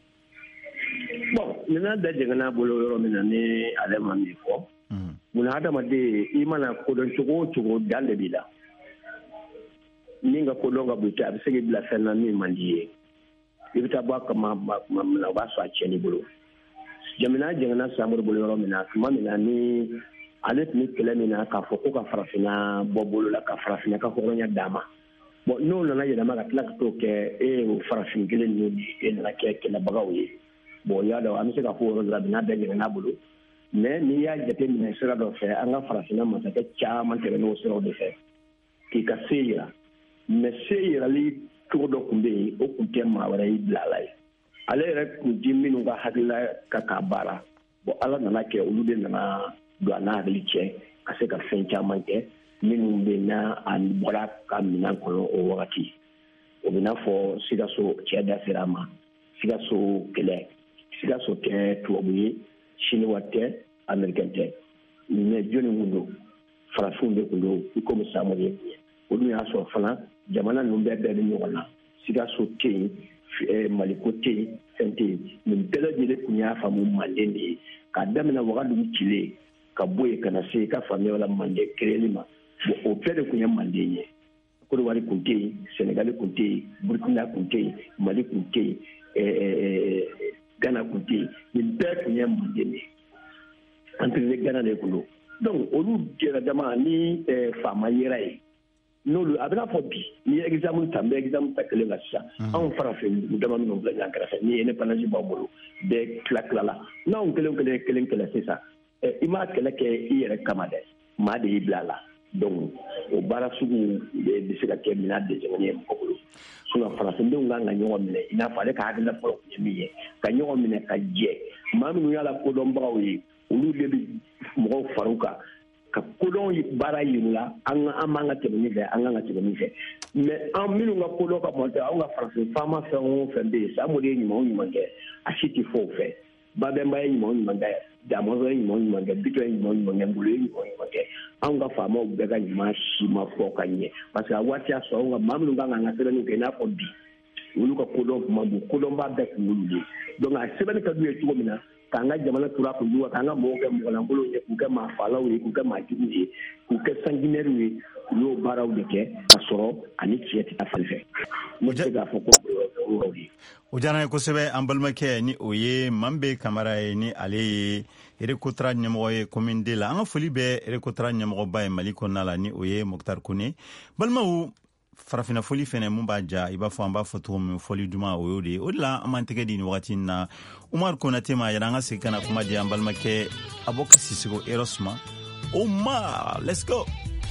Bon minɛn bɛɛ jiginna bolo yɔrɔ min na ni ale ma min fɔ. Mun adamaden i mana kodɔn cogo o cogo dan de b'i la min ka kodɔn ka bon a bɛ se k'i bila fɛn na min man di ye i bɛ taa bɔ a kama tuma min na o b'a sɔrɔ a tiɲɛn'i bolo jamana jɛngɛnna Samori bolo yɔrɔ min na tuma min na ni ale tun bɛ kɛlɛ min na k'a fɔ ko ka farafinna bɔ bolo la ka farafinna ka hɔrɔnya d'a ma bon n'o nana yɛlɛma ka tila ka t'o kɛ e o farafin kelen ninnu e nana kɛ kɛlɛbagaw ye bon i y'a dɔn an bɛ se ka fɔ o yɔrɔ de la n'a bɛɛ jɛngɛnna bolo mais n'i y'a jate minɛ sira dɔ fɛ an ka farafinna masakɛ caman tɛmɛna o siraw de fɛ k'i ka se yira mais se yirali cogo dɔ tun bɛ yen o tun tɛ maa wɛrɛ y'i bila a la ye ale yɛrɛ tun di minnu ka hakilila ka k'a baara bon ala nana kɛ olu de nana don a n'a hakili cɛ ka se ka fɛn caman kɛ minnu bɛ n'a a bɔra ka minɛn kɔnɔ o wagati o bɛ n'a fɔ Sikaso cɛ da sera a ma Sikaso kɛlɛ Sikaso tɛ tubabu ye Chinois tɛ Américain tɛ mais jɔnni kun don farafinw de kun don i komi Samori ye olu y'a sɔrɔ fana jamana ninnu bɛɛ bɛɛ bɛ ɲɔgɔn na Sikaso tɛ yen Maliko tɛ yen fɛn tɛ yen nin bɛɛ lajɛlen kun y'a faamu Manden de ye k'a daminɛ Wagadugu cilen ka bɔ yen ka na se ka faamuya la mande créeli ma o bɛɛ de kun ye mande ye Côte d'Ivoire kun tɛ yen Sénégal kun tɛ yen Burkina kun tɛ yen Mali kun tɛ yen ɛɛ Ghana kun tɛ yen nin bɛɛ kun ye mande de entre Ghana de kun don donc olu jɛra dama ni faama yera ye n'olu a bɛna fɔ bi ni examen ta n bɛ examen ta kelen ka sisan anw farafin dama minnu bila ɲɔgɔn kɛrɛfɛ ni indépendance b'aw bolo bɛɛ tila tila la n'anw kelen kelen kelen kɛlɛ sisan i m'a kɛlɛ kɛ i yɛrɛ kama dɛ maa de y'i bila a la donc o baara sugu bɛ se ka kɛ minɛn de jamana ye mɔgɔ bolo sinon farafindenw kan ka ɲɔgɔn minɛ i n'a fɔ ale ka hakilina fɔlɔ tun ye min ye ka ɲɔgɔn minɛ ka jɛ maa minnu y'a la kodɔnbagaw ye olu de bɛ mɔgɔw far'u kan ka kodɔn baara yirila an an b'an ka tɛmɛ min fɛ an kan ka tɛmɛ min fɛ mais an minnu ka kodɔn ka mɔtɛ anw ka farafin faama fɛn o fɛn bɛ yen Samori ye ɲuman o ɲuman kɛ a si tɛ fɔ o fɛ Babɛnba ye ɲuman o ɲuman kɛ Damɔzɔn ye ɲuman o ɲuman kɛ Bitɔn ye ɲuman o ɲuman kɛ Ngolo ye ɲuman o ɲuman kɛ anw ka faamaw bɛɛ ka ɲuman si ma fɔ ka ɲɛ parce que a waati y'a sɔrɔ anw ka maa minnu kan ka an ka sɛbɛnniw kɛ i n'a fɔ bi olu ka kodɔn kuma bon kodɔnba bɛɛ kun y'olu ye donc a sɛbɛnni ka d'u ye cogo min na k'an ka jamana tura kun jugu k'an ka mɔgɔw kɛ mɔgɔlankolonw ye k'u kɛ maafalaw ye k'u kɛ maajuguw ye k'u kɛ sanguinaires ye u y'o baaraw de kɛ ka sɔrɔ ani tiɲɛ tɛ taa fan fɛ n bɛ se k'a fɔ ko o ye o diyara n ye kosɛbɛ an balimakɛ ni o ye Mambe Kamara ye ni ale ye Erekotra ɲɛmɔgɔ ye commune deux la an ka foli bɛ Erekotra ɲɛmɔgɔba ye Mali kɔnɔna la ni o ye Mokhtar Kone balimaw farafina foli fɛnɛ mun b'a ja i b'a fɔ an b'a fɔ cogo min foli duman o y'o de ye o de la an m'an tɛgɛ di nin wagati na Umar Konate ma yɛrɛ an ka segin ka na kuma di an balimakɛ Aboka Sisoko Eros ma Omar let's go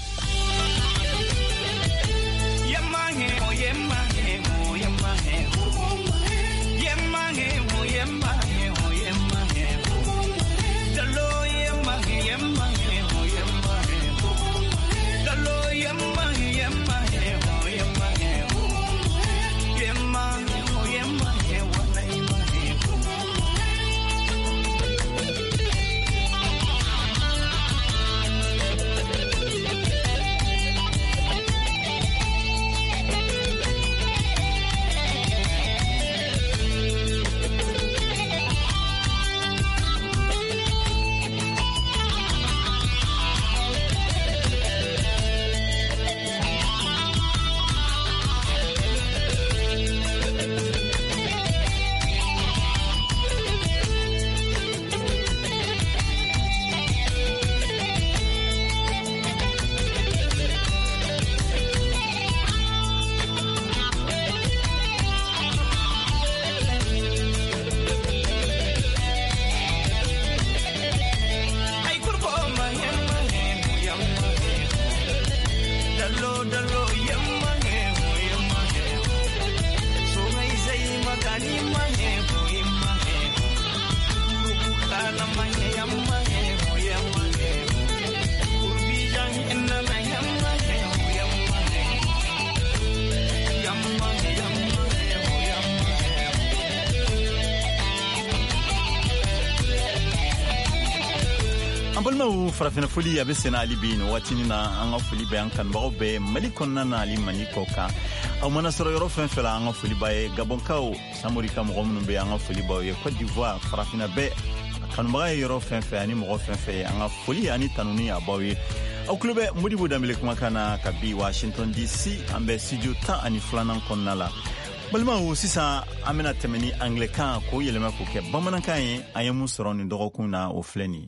balimaw farafina foli a bɛ senna hali bi nin waatinin na an ka foli bɛ an kanubagaw bɛɛ Mali kɔnɔna na hali Mali kɔ kan aw mana sɔrɔ yɔrɔ fɛn fɛn la an ka foli b'a ye Gabonkaw Samori ka mɔgɔ minnu bɛ an ka foli b'aw ye Côte d'Ivoire farafina bɛɛ kanubaga ye yɔrɔ fɛn fɛn ani mɔgɔ fɛn fɛn an ka foli ani tanuni a b'aw ye aw tulo bɛ Modibo Dembele kumakan na ka bi Washington D C an bɛ studio tan ani filanan kɔnɔna la balimaw sisan an bɛna tɛmɛ ni anglais kan k'o yɛlɛma k'o kɛ bamanankan ye an ye mun sɔrɔ nin dɔgɔkun na o filɛ nin ye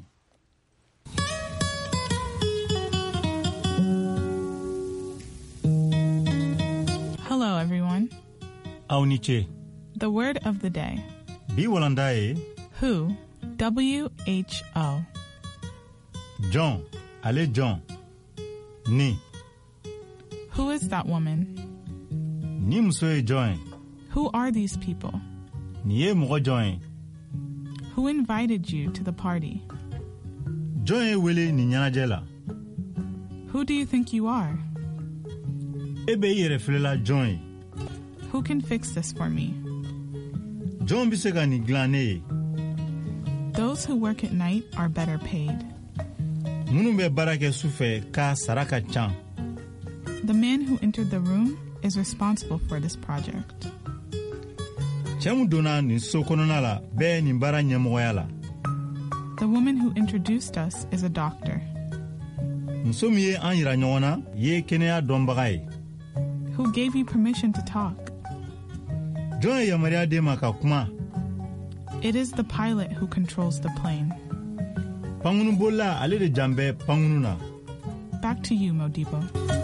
Hello, everyone. Auniche. The word of the day. Bi walandaye. Who. W H O. John. Ale John. Ni. Who is that woman? Ni musoye John. Who are these people? Ni ye mogo John. Who invited you to the party? John wele ni nyanajela. Who do you think you are? Ebe yere filela John. Who can fix this for me? John bisega ni glane. Those who work at night are better paid. Munu be barake sufe ka saraka chan. The man who entered the room is responsible for this project. Chemu dona ni sokonona la be ni bara nyemoya la. The woman who introduced us is a doctor. Muso min ye an yira ɲɔgɔn na ye kɛnɛya dɔnbaga ye. Who gave you permission to talk? Jɔn ye yamaruya d'e ma ka kuma? It is the pilot who controls the plane. Pangunubola ale de jan bɛ pangunu na. Back to you, Modibo.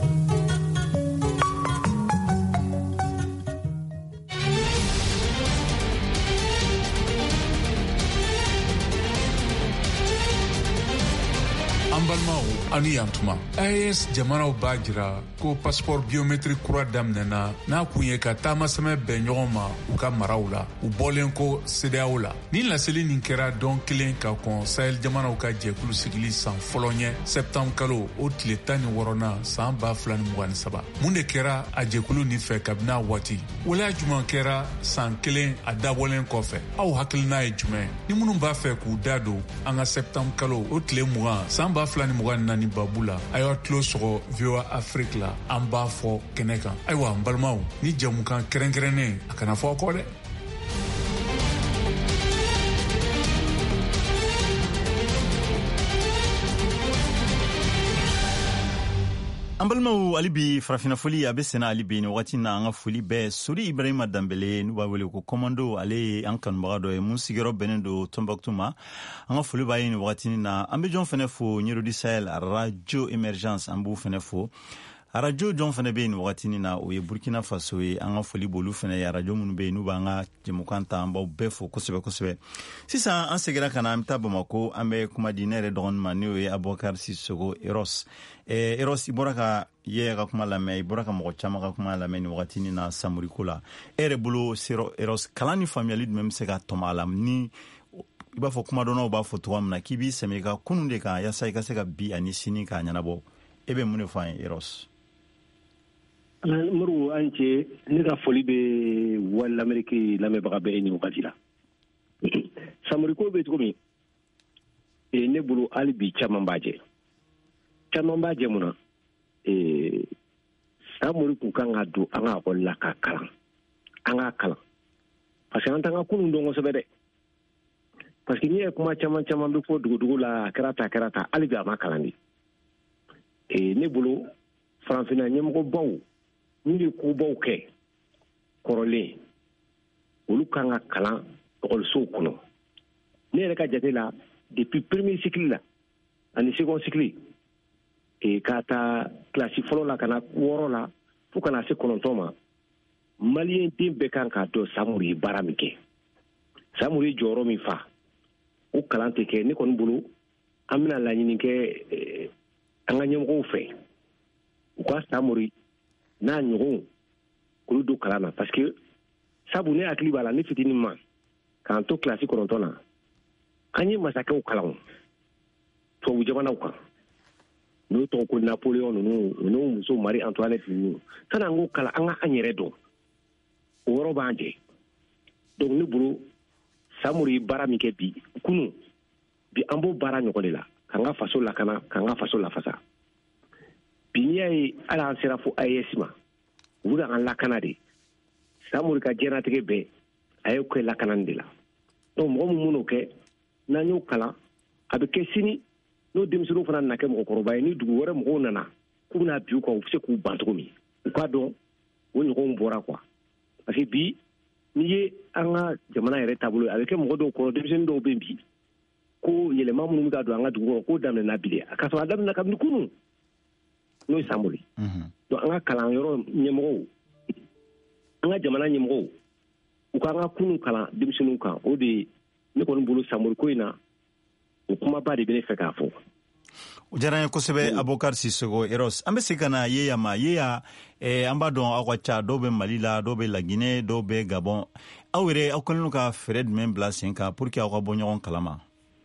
Balimaw ani yantuma A E S jamanaw b'a jira ko passeport biométrique kura daminɛna n'a kun ye ka taamasɛmɛ bɛn ɲɔgɔn ma u ka maraw la u bɔlen ko C D A O la. Ni laseli nin kɛra dɔn kelen ka kɔn Sahel jamanaw ka jɛkulu sigili san fɔlɔ ɲɛ septembre kalo o tile tan ni wɔɔrɔnan san ba fila ni mugan ni saba. Mun de kɛra a jɛkulu nin fɛ kabini a waati? Waleya juman kɛra san kelen a dabɔlen kɔfɛ? Aw hakilina ye jumɛn? Ni minnu b'a fɛ k'u da don an ka septembre kalo o tile mugan san ba fila ni mugan naani babu la a y'aw tulo sɔgɔ V O A Afrique la an b'a fɔ kɛnɛ kan. Ayiwa n balimaw ni jamukan kɛrɛnkɛrɛnnen a kana fɔ aw kɔ dɛ. An balimaw hali bi farafina foli a bɛ sɛnɛ hali bi ni wagati na an ka foli bɛɛ Sori Ibrahima Danbele n'u b'a wele ko Komando ale ye an kanubaga dɔ ye mun sigiyɔrɔ bɛnnen don Tombouctou ma. An ka foli b'a ye ni wagati na an bɛ jɔn fɛnɛ fo Ɲerodi Sahel Radio Emergence an b'u fɛnɛ fo. Radio jɔn fɛnɛ bɛ yen ni wagati na o ye Burkina Faso ye an ka foli b'olu fɛnɛ ye radio minnu bɛ yen n'u b'an ka jɛmukan ta an b'aw bɛɛ fo kosɛbɛ kosɛbɛ. Sisan an seginna ka na an bɛ taa Bamako an bɛ kuma di ne yɛrɛ dɔgɔnin ma n'o ye Abubakar Sisoko Eros. Eh, Eros i bɔra ka ye ka kuma lamɛn i bɔra ka mɔgɔ caman ka kuma lamɛn ni wagati ni na Samuriko la. E yɛrɛ bolo Eros kalan ni faamuyali jumɛn bɛ se ka tɔmɔ a la ni i b'a fɔ kuma dɔnnaw b'a fɔ cogoya min na k'i b'i sɛmɛ i ka kunun de kan yaasa i ka se ka bi ani sini k'a ɲɛnabɔ. E bɛ mun de fɔ an ye Eros? Muru an ce ne ka foli bɛ wali lamɛriki lamɛnbaga bɛɛ ni wagati la. Samuriko bɛ cogo min ne bolo hali bi caman b'a jɛ. Caman b'a jɛ mun na Samori kun kan ka don an ka ekɔli la ka kalan an ka kalan parce que an t'an ka kunun dɔn kosɛbɛ dɛ parce que n'i ye kuma caman caman bɛ fɔ dugudugu la a kɛra ta a kɛra ta hali bi a ma kalan de ne bolo farafinna ɲɛmɔgɔbaw n'u ye kobaw kɛ kɔrɔlen olu kan ka kalan ekɔlisow kɔnɔ ne yɛrɛ ka jate la depuis premier cycle la ani second cycle k'a ta kilasi fɔlɔ la ka na wɔɔrɔ la fo ka na se kɔnɔntɔn ma maliyɛn den bɛɛ kan k'a dɔn Samori ye baara min kɛ Samori ye jɔyɔrɔ min fa o kalan tɛ kɛ ne kɔni bolo an bɛna laɲini kɛ an ka ɲɛmɔgɔw fɛ u ka Samori n'a ɲɔgɔnw k'olu don kalan na parce que sabu ne hakili b'a la ne fitinin ma k'an to kilasi kɔnɔntɔn na an ye masakɛw kalan tubabu jamanaw kan n'o tɔgɔ ko Napoléon ninnu ninnu muso Marie Antoinette ninnu sanni an k'o kalan an ka an yɛrɛ dɔn o yɔrɔ b'an jɛ donc ne bolo Samori ye baara min kɛ bi kunun bi an b'o baara ɲɔgɔn de la k'an ka faso lakana k'an ka faso lafasa bi n'i y'a ye hali an sera fo A E S ma u bɛ an lakana de Samori ka diɲɛlatigɛ bɛɛ a y'o kɛ lakanani de la donc mɔgɔ min min'o kɛ n'an y'o kalan a bɛ kɛ sini n'o denmisɛnninw fana nana kɛ mɔgɔkɔrɔba ye ni dugu wɛrɛ mɔgɔw nana k'u bɛna bi u kan u bɛ se k'u ban cogo min u k'a dɔn o ɲɔgɔnw bɔra quoi parce que bi n'i ye an ka jamana yɛrɛ taabolo a bɛ kɛ mɔgɔ dɔw kɔrɔ denmisɛnnin dɔw bɛ bi ko yɛlɛma minnu bɛ ka don an ka dugu kɔnɔ k'o daminɛna bi dɛ k'a sɔrɔ a daminɛna kabini kunun n'o ye Samori donc an ka kalanyɔrɔ ɲɛmɔgɔw an ka jamana ɲɛmɔgɔw u k'an ka kunun kalan denmisɛnninw kan o de ne kɔni bolo Samori ko in na o kumaba de bɛ ne fɛ k'a fɔ. O diyara n ye kosɛbɛ Abubakar Sisoko Eros an bɛ se ka na Yeya ma Yeya an b'a dɔn aw ka ca dɔw bɛ Mali la dɔw bɛ Laginɛ dɔw bɛ Gabon aw yɛrɛ aw kɛlen don ka fɛɛrɛ jumɛn bila sen kan pour que aw ka bɔ ɲɔgɔn kalama.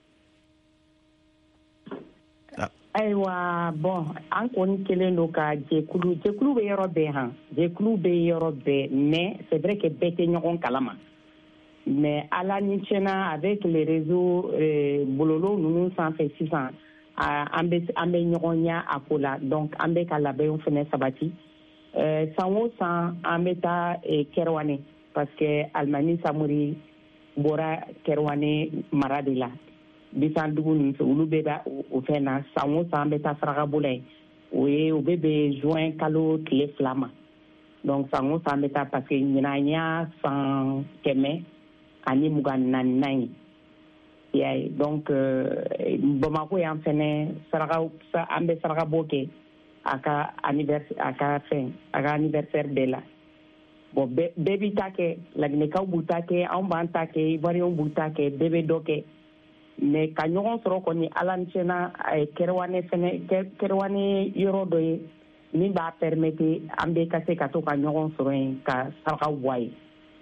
Ayiwa bon an kɔni kelen don ka jɛkulu jɛkulu bɛ yɔrɔ bɛɛ han jɛkulu bɛ yɔrɔ bɛɛ mais c'est vrai que bɛɛ tɛ ɲɔgɔn kalama mais ala ni tiɲɛna avec les réseaux bololo ninnu sanfɛ sisan an bɛ an bɛ ɲɔgɔn ɲɛ a ko la donc an bɛ ka labɛnw fana sabati san o san an bɛ taa Kɛrɛwane parce que Alimami Samori bɔra Kɛrɛwane mara de la bisandugu ninnu fɛ olu bɛ da o fɛn na san o san an bɛ taa sarakabola ye o ye o bɛ bɛn juin kalo tile fila ma donc san o san an bɛ taa parce que ɲinan an y'a san kɛmɛ ani mugan naani naani ye y'a ye donc Bamako yan fɛnɛ saraka an bɛ sarakabɔ kɛ a ka anniversaire a ka fɛn a ka anniversaire bɛɛ la bon bɛɛ b'i ta kɛ Laginɛkaw b'u ta kɛ anw b'an ta kɛ Ivoiriyɛnw b'u ta kɛ bɛɛ bɛ dɔ kɛ mais ka ɲɔgɔn sɔrɔ kɔni Ala ni tiɲɛna Kɛrɛwane fɛnɛ Kɛrɛwane yɔrɔ dɔ ye min b'a permettre an bɛɛ ka se ka to ka ɲɔgɔn sɔrɔ yen ka sarakaw bɔ a ye.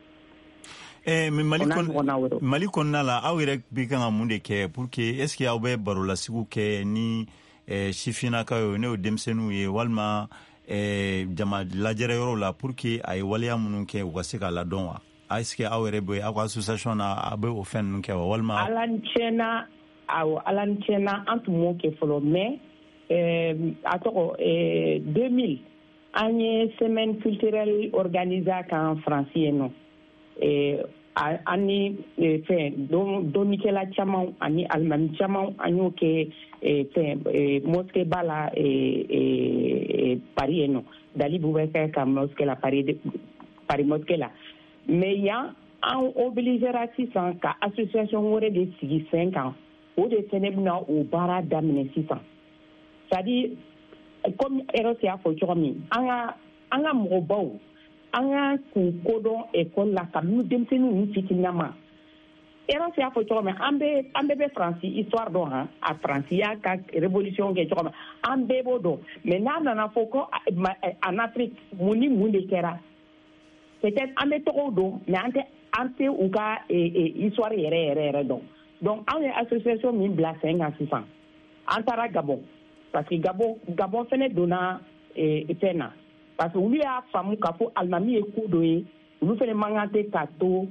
Eh, mais Mali kɔnɔna Mali kɔnɔna la aw yɛrɛ bɛ kan ka mun de kɛ pour que est ce que aw bɛ barolasigiw kɛ ni eh, sifinnakaw ye n'o denmisɛnninw ye walima eh, jama lajɛrɛ yɔrɔ la pour que a ye waleya minnu kɛ u ka se k'a ladɔn wa est ce que aw yɛrɛ bɛ aw ka association na a bɛ o fɛn ninnu kɛ wa walima. Ala ni tiɲɛna awɔ Ala ni tiɲɛna an tun m'o kɛ fɔlɔ mais eh, a tɔgɔ eh, deux mille an ye semaine culturelle organisée kan France yen nɔ. Eh, ani eh, fɛn dɔnnikɛla caman ani alimami caman an y'o kɛ eh, fɛn eh, mosquée ba la eh, eh, Paris yen nɔ Dali Boubacar ka mosquée la Paris de, Paris mosquée la mais yan an obligera sisan ka association wɛrɛ de sigi sen kan o de fɛnɛ bɛna o baara daminɛ sisan c'est à dire comme Eros y'a fɔ cogo min an ka an ka mɔgɔbaw an ka k'u kodɔn école la kabini denmisɛnninw fitininama Eros y'a fɔ cogo min an bɛɛ an bɛɛ bɛ Faransi histoire dɔn han a Faransi y'a ka révolution kɛ cogo min an bɛɛ b'o dɔn mais n'a nana fɔ ko en Afrique mun ni mun de kɛra peut-être an bɛ tɔgɔw dɔn mais an tɛ an tɛ u ka histoire yɛrɛ yɛrɛ yɛrɛ dɔn donc anw ye association min bila sen kan sisan an taara Gabon parce que Gabon Gabon fɛnɛ donna fɛn na parce que olu y'a faamu k'a fɔ alimami ye ko dɔ ye olu fɛnɛ man kan tɛ ka to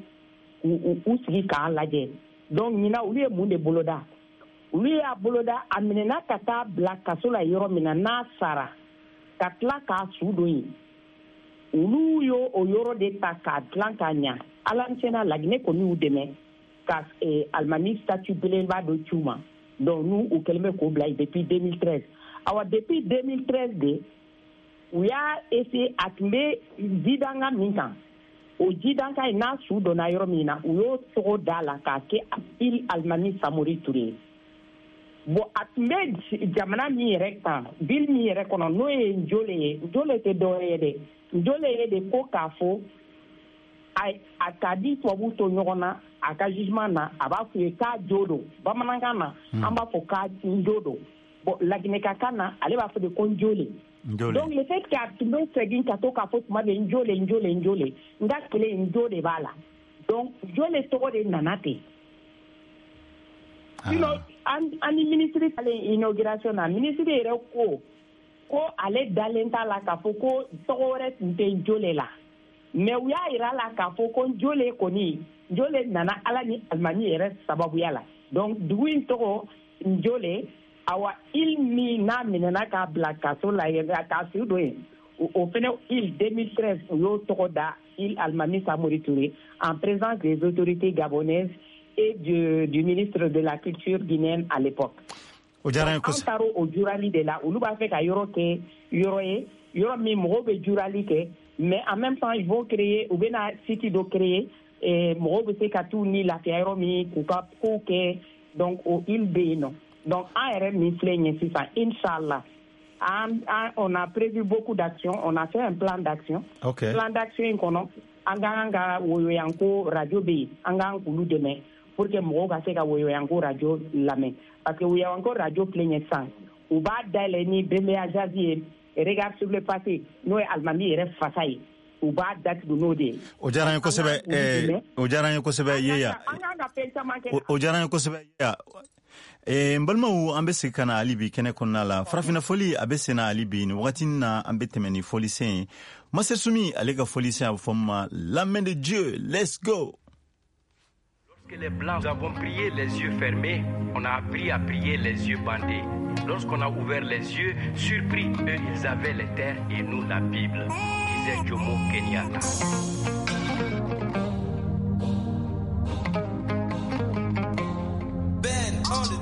u sigi k'a lajɛ donc ɲinan olu ye mun de boloda olu y'a boloda a minɛna ka taa bila kaso la yɔrɔ min na n'a sara ka tila k'a su don yen olu y'o o yɔrɔ de ta k'a dilan k'a ɲa Ala ni tiɲɛna Laginɛ kɔni y'u dɛmɛ ka alimami statut belebeleba dɔ ci u ma donc n'u u kɛlen bɛ k'o bila yen depuis deux mille treize awa depuis deux mille treize de u y'a essayer a tun bɛ jidanga min kan o jidanga in n'a su donna yɔrɔ min na u y'o tɔgɔ d'a la k'a kɛ il Alimami Samori Ture bon a tun bɛ jamana min yɛrɛ kan ville min yɛrɛ kɔnɔ n'o ye Njole ye Njole tɛ dɔwɛrɛ ye dɛ Njole ye de ko k'a fɔ a k'a di tubabuw to ɲɔgɔn na a ka jugement na a b'a fɔ ye k'a jo don bamanankan na an b'a fɔ k'a jo don bon Laginɛkakan na ale b'a fɔ de ko Njole. Donc le fait qu'a tun bɛ segin ka to k'a fɔ tuma bɛ Njole Njole Njole n ka kelen Njo de b'a la donc Njole tɔgɔ de nana ten sinon an ni ministre taalen inauguration na ministre yɛrɛ ko ko ale dalen t'a la k'a fɔ ko tɔgɔ wɛrɛ tun tɛ Njole la mais u y'a yira la k'a fɔ ko Njole kɔni Njole nana Ala ni alimami yɛrɛ sababuya la donc dugu in tɔgɔ Njole awa il min n'a minɛna k'a bila kaso la k'a sigi don yen o fɛnɛ il deux mille treize u y'o tɔgɔ da il Alimami Samori Ture en présence des autorités gabonaises et du, du ministre de la culture guinéenne à l'époque. O diyara n ye kosɛbɛ. An taara o jurali de la olu b'a fɛ ka yɔrɔ kɛ yɔrɔ ye yɔrɔ min mɔgɔw bɛ jurali kɛ mais en même temps ils vont créer u bɛna site dɔ créer mɔgɔw bɛ se ka t'u ni lafiya yɔrɔ min k'u ka kow kɛ donc o il bɛ yen nɔ. Donc, en R M, Inch'Allah, on a prévu beaucoup d'actions. On a fait un plan d'action. Okay. Plan d'action, on a woyoyanko radio B, on a un demain pour que mo ga se ka woyoyanko radio lame. Parce que woyoyanko radio plein sang. Ou ba dale ni bembe ajazi regard sur le passé. No almami re fasai. Ou ba date do no de. O jaran ko sebe eh o jaran ko sebe yeya. O jaran ko sebe yeya. E mbalmaw an bɛ se kana ali bi kɛnɛ kɔnɔna la farafina foli a bɛ sena ali bi ni wagati na an bɛ tɛmɛ ni foli sen Master Soumi ale ka foli sen a bɛ fɔ ma la main de Dieu, let's go. Lorsque les blancs nous avons prié les yeux fermés, on a appris à prier les yeux bandés. Lorsqu'on a ouvert les yeux, surpris, eux ils avaient les terres et nous la Bible, disait Jomo Kenyatta. Ben on the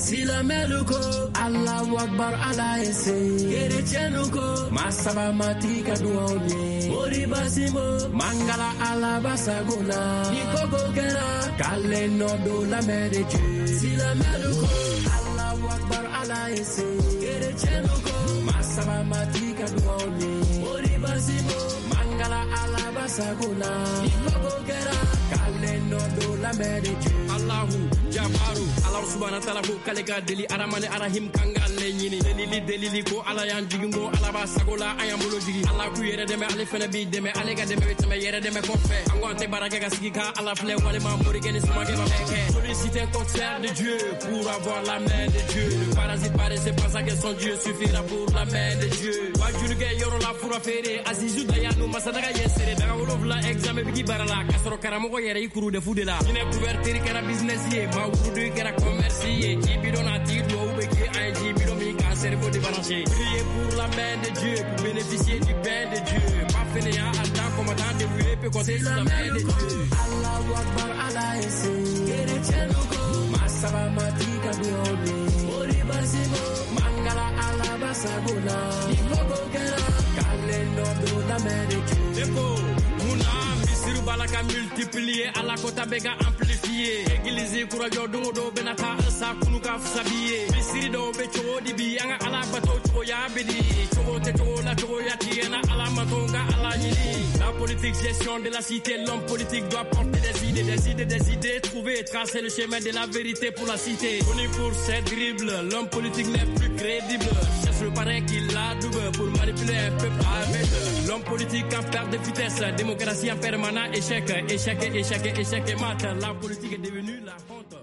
Silameluko, Allahu Akbar, Allah ese. Kerechenuko, Masaba matika duone. Mori basimo, Mangala Allah basaguna. Nikoko kera, Kale no do la mereje. Silameluko, Allahu Akbar, Allah ese. Kerechenuko, Masaba matika duone. Mori basimo, Mangala Allah basaguna. Nikoko kera, Kale no do la mereje. Allahu Jabaru, Allah subhanahu wa ta'ala ko kalega deli aramane arahim kanga alle nyini delili delili ko ala yan jigingo ala ba sagola ayam bolo jigi Allah ku yere deme ale fene bi deme ale ga deme weteme yere deme ko fe angonte baraka ga sigika ala fle wale ma mori gene suma ge ba meke solliciter un concert de Dieu pour avoir la main de Dieu le parasite pare c'est pas ça que son Dieu suffira pour la main de Dieu wajuru ge yoro la pour affaire azizu dayanu masadaga yesere daga wolof la examen bigi barala kasoro karamo ko yere ikuru de fudela ine couverture kara business ye ma wudu kara commercier jibido na tito ubeke un jibido mi ka cerveau débranché prier pour la main de Dieu pour bénéficier du pain de Dieu pas fainéant en tant combattant de lui peut compter sur la main de Dieu Allahu Akbar Allah ese kerechenuko masaba matika duone mori basimo mangala Allah basaguna nikoko kera kale no do la main de Dieu deko muna misiru balaka multiplier ala kota bega amplifier église kurajo do do benata sa kunuka sabiye misiri do be chodi bi anga ala bato to ya bedi to te to la to ya tiena ala matonga ala yini la politique gestion de la cité l'homme politique doit porter des idées des idées des idées trouver tracer le chemin de la vérité pour la cité connu pour ses dribbles l'homme politique n'est plus crédible cherche le parrain qui la double pour manipuler un peuple aveugle l'homme politique en perte de vitesse démocratie en permanent échec échec échec échec et mat la politique est devenue la honte.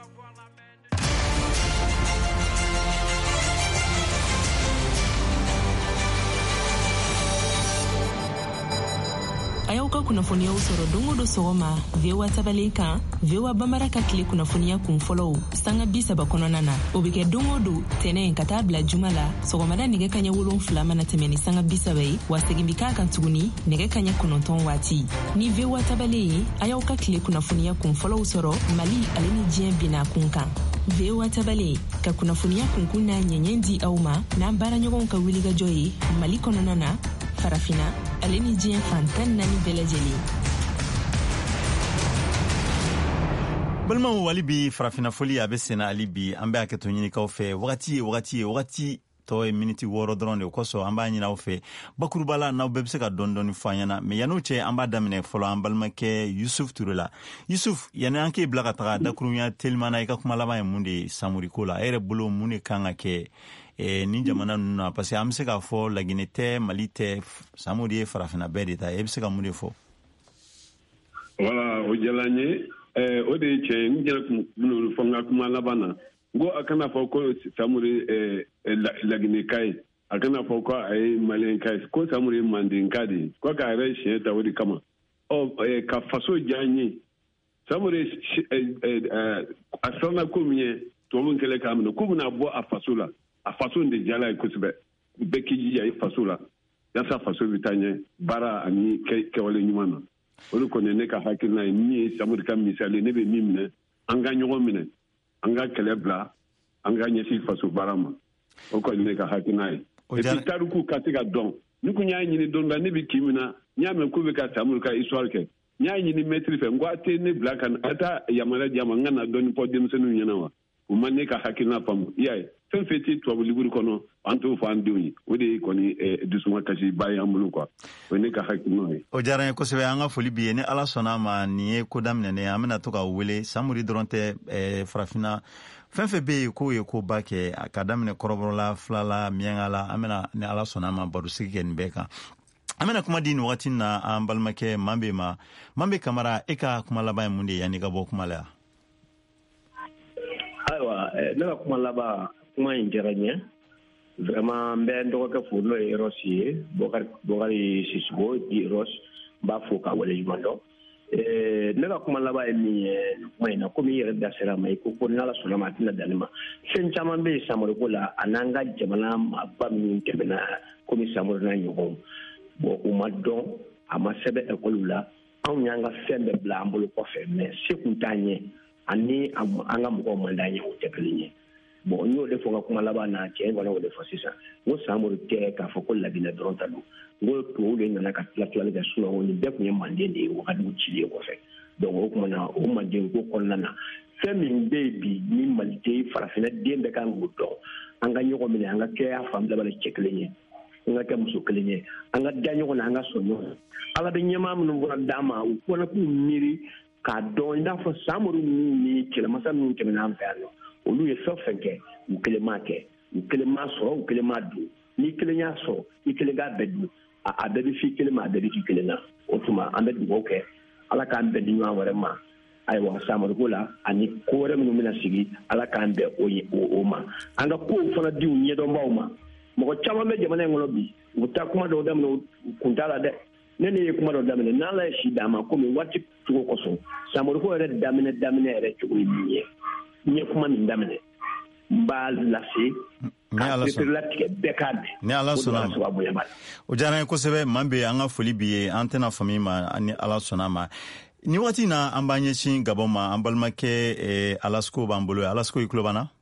Ayauka kunafonia usoro dongo do sogoma vewa tabaleka vewa bamaraka kile kunafonia kumfollow sanga bisa bakononana obike dongo do tene katabla jumala sogomada nige kanya wulon flama na temeni sanga bisa bai wasegimbika kan tuguni nige kanya kunonton wati ni vewa tabale ayauka kile kunafonia kumfollow usoro mali alini jien bina kunka vewa tabale ka kunafonia kunkuna nyenyendi auma na bara nyogon ka wiliga joyi mali kononana farafina aleni jien fantan nani belajeli balma walibi farafina foli abesena alibi ambe aketo nyini ka ofe wakati wakati wakati to e minute woro drone ko so amba nyina ofe bakurubala na bebse ka dondon fanyana me yano che amba damine folo ambalma ke Yusuf Turula Yusuf yana anke blaga taga dakurunya telmana e ka kuma laba e mundi samuri kola ere bulo muni kanga ke e ni jamana nuna parce que amse ka fo laginete malite samuri farafina bedita e bse ka mundi fo voilà o jalanye eh o de che ngela kuno fonga kuma labana go akana fo ko samuri eh lagine kai akana fo ko ay malen kai ko samuri mandin kadi ko ka re she ta wodi kama o ka faso janye samuri eh asana kumye to mun kele kamno kumna bo a fasola a façon de jala kusbe bekiji ya fasola ya sa faso bitanye bara ani ke wale nyumana olu konene ka hakina ni samurika misale ne be mimne anga nyogo mine anga kelebla anga nyesi faso barama o konene ka hakina e taruku katika don nuku nyaanyi ni don da ne bi kimina nyame ku be ka samurika histoire ke nyaanyi ni maître fe ngwate ne black an ata yamala jama ngana don po dem senu nyana wa o manne ka hakina pam yaay fen feti to bu liburu kono anto fa andoni wodi koni e dusuma kashi bayi amulu quoi woni ka hakino e o jaran ko sebe anga foli bi ne ala sona ma ni ko damne ne amena to ka wele samuri dronte e frafina fen fe be ko e ko bake akadamne korobrola flala miengala amena ne ala sona ma baru sigen beka amena kuma din wakati na ambalmake mambe ma mambe kamara eka kuma labai mundi yani ga bo kuma la aiwa na kuma laba kuma injeranya vraiment mbe ndo ka fu no erosi bokar bokari sisgo di ros ba fu ka wala jumando eh na kuma laba ni mai na kuma yere da sera mai ko ko nala sura matina dalima sen chama be samore kula ananga jamana ba min kebena komi samore na nyugo bo umadon ama sebe ekolula an nyanga fembe blambolo ko fe mais sekuntanye ani anga mo mandanye o tekelinye bon n'o de fɔ n ka kuma laban na cɛ in fana o de fɔ sisan n ko Samori tɛ k'a fɔ ko laginɛ dɔrɔn ta don n ko tubabuw de nana ka tila tilali kɛ sinon nin bɛɛ tun ye manden de ye wagadu cilen kɔfɛ donc o tuma na o manden ko kɔnɔna na fɛn min bɛ yen bi ni Mali tɛ farafinna den bɛɛ kan k'o dɔn an ka ɲɔgɔn minɛ an ka kɛ a fan bɛɛ lajɛlen cɛ kelen ye an ka kɛ muso kelen ye an ka da ɲɔgɔn na an ka sɔn ɲɔgɔn ala bɛ ɲɛmaa minnu bɔra d'an ma u kɔnɔ k'u miiri k'a dɔn i n'a fɔ Samori ninnu ni kɛlɛmasa minnu tɛmɛna an fɛ yan nɔ olu ye fɛn fɛn kɛ u kelen m'a kɛ u kelen m'a sɔrɔ u kelen m'a dun ni kelen y'a sɔrɔ i kelen k'a bɛɛ dun a bɛɛ bɛ f'i kelen ma a bɛɛ bɛ k'i kelen na o tuma an bɛ dugawu kɛ ala k'an bɛn di ɲɔgɔn wɛrɛ ma ayiwa Samori ko la ani ko wɛrɛ minnu bɛna sigi ala k'an bɛn o ye o ma an ka kow fana di u ɲɛdɔnbaw ma mɔgɔ caman bɛ jamana in kɔnɔ bi u taa kuma dɔw daminɛ u kun t'a la dɛ ne ne ye kuma dɔw daminɛ n'ala ye si d'a ma komi waati cogo kosɔn Samori ko yɛrɛ daminɛ daminɛ yɛrɛ cogo ye min ye n ye kuma min daminɛ n b'a lase k'a latigɛ bɛɛ k'a mɛn ni ala sɔnna ma o diyara n ye kosɛbɛ man bɛ an ka foli bi ye an tɛna faamu ma ni ala sɔnna ma ni waati na an b'an ɲɛsin Gabon ma an balimakɛ Alasko b'an bolo Alasko i tulo b'an na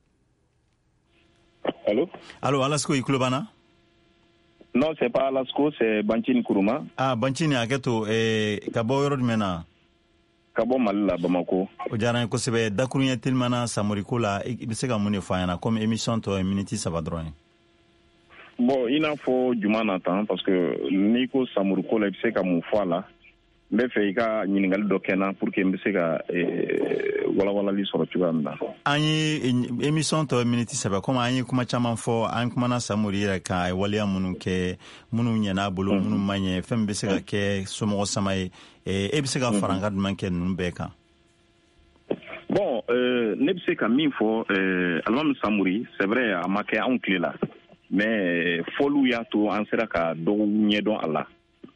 Allô Allô Alasko i tulo b'an na Non, c'est pas Alasko, c'est Banchini Kuruma. Ah, Banchini Aketo, eh, ka bɔ yɔrɔ jumɛn na? Ka bɔ Mali la, Bamako. O diyara n ye kosɛbɛ. Dakuruɲɛ telimana Samori ko la, i bɛ se ka mun de fɔ an ɲɛna comme émission tɔ ye miniti saba dɔrɔn ye. Bon, i n'a fɔ juma na tan parce que n'i ko Samori ko la, i bɛ se ka mun fɔ a la. N bɛ fɛ i ka ɲininkali dɔ kɛ n na pour que n bɛ se ka walawalali sɔrɔ cogoya min na. An ye émission tɔ miniti saba comme an ye kuma caman fɔ an kumana Samori yɛrɛ kan a ye waleya minnu kɛ minnu ɲɛna bolo minnu ma ɲɛ fɛn min bɛ se ka kɛ somɔgɔ sama ye e bɛ se ka fara an ka jumɛn kɛ ninnu bɛɛ kan. Bon ne bɛ se ka min fɔ alimami Samori c'est vrai a ma kɛ anw tile la mais fɔliw y'a to an sera ka dɔw ɲɛdɔn a la.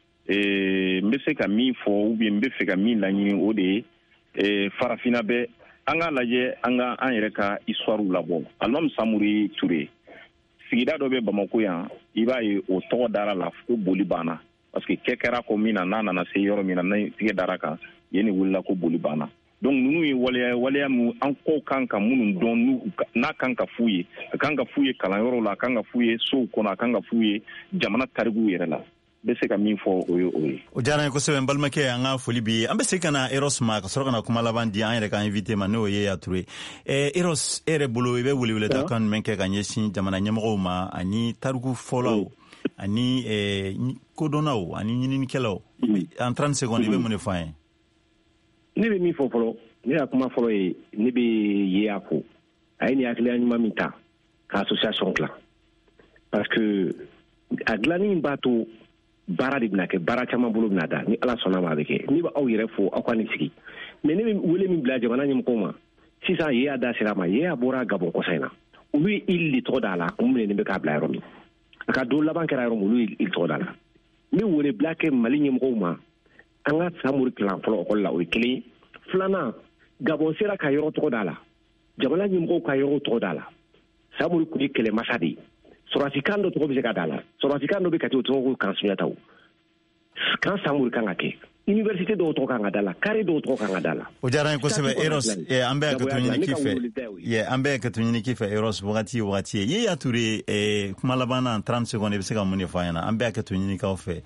n bɛ se ka min fɔ ou bien n bɛ fɛ ka min laɲini o de ye farafinna bɛ an ka lajɛ an ka an yɛrɛ ka histoire labɔ alimami Samori Ture sigida dɔ bɛ Bamako yan i b'a ye o tɔgɔ dara la ko boli banna parce que kɛ kɛra ko min na n'a nana se yɔrɔ min na n'a tigɛ dara kan yen de wulila ko boli banna donc ninnu ye waleya waleya min an kɔ kan ka minnu dɔn n'a kan ka f'u ye a kan ka f'u ye kalanyɔrɔ la a kan ka f'u ye sow kɔnɔ a kan ka f'u ye jamana tarikuw yɛrɛ la bɛ se ka min fɔ o ye o ye. O diyara n ye kosɛbɛ n balimakɛ an ka foli bi an bɛ se ka na Eros ma ka sɔrɔ ka na kuma laban di an yɛrɛ ka invité ma n'o ye Yaya Ture. Eros e yɛrɛ bolo i bɛ weleweleda kan jumɛn kɛ ka ɲɛsin jamana ɲɛmɔgɔw ma ani tariku fɔlaw ani kodɔnnaw ani ɲininikɛlaw en trente secondes i bɛ mun de fɔ an ye. Ne bɛ min fɔ fɔlɔ ne ka kuma fɔlɔ ye ne bɛ Yaya fo a ye nin hakilina ɲuman min ta ka association dilan parce que a dilanni in b'a to baara de bɛna kɛ baara caman bolo bɛna da ni ala sɔnna ma a bɛ kɛ ne b'aw yɛrɛ fo aw ka nin sigi mais ne bɛ wele min bila jamana ɲɛmɔgɔw ma sisan Yaya da sera ma Yaya bɔra Gabon kɔsa in na olu ye île de tɔgɔ d'a la kun minɛ bɛ k'a bila yɔrɔ min a ka don laban kɛra yɔrɔ min olu ye île tɔgɔ d'a la n bɛ wele bila kɛ Mali ɲɛmɔgɔw ma an ka Samori kalan fɔlɔ ekɔli la o ye kelen ye filanan Gabon sera ka yɔrɔ tɔgɔ d'a la jamana ɲɛmɔgɔw ka yɔrɔ tɔgɔ d'a la Samori tun ye kɛlɛmasa de ye Sorasi kan dɔ tɔgɔ bɛ se ka d'a la Sorasi kan dɔ bɛ ka kɛ o tɔgɔ ko kan Sunjata kan Samori kan ka kɛ université dɔw tɔgɔ kan ka d'a la carré dɔw tɔgɔ kan ka d'a la. O diyara n ye kosɛbɛ Eros an bɛ hakɛto ɲini k'i fɛ an bɛ hakɛto ɲini k'i fɛ Eros wagati ye wagati ye Yaya Ture kuma laban na trente secondes i bɛ se ka mun de fɔ an ɲɛna an bɛ hakɛto ɲini k'aw fɛ.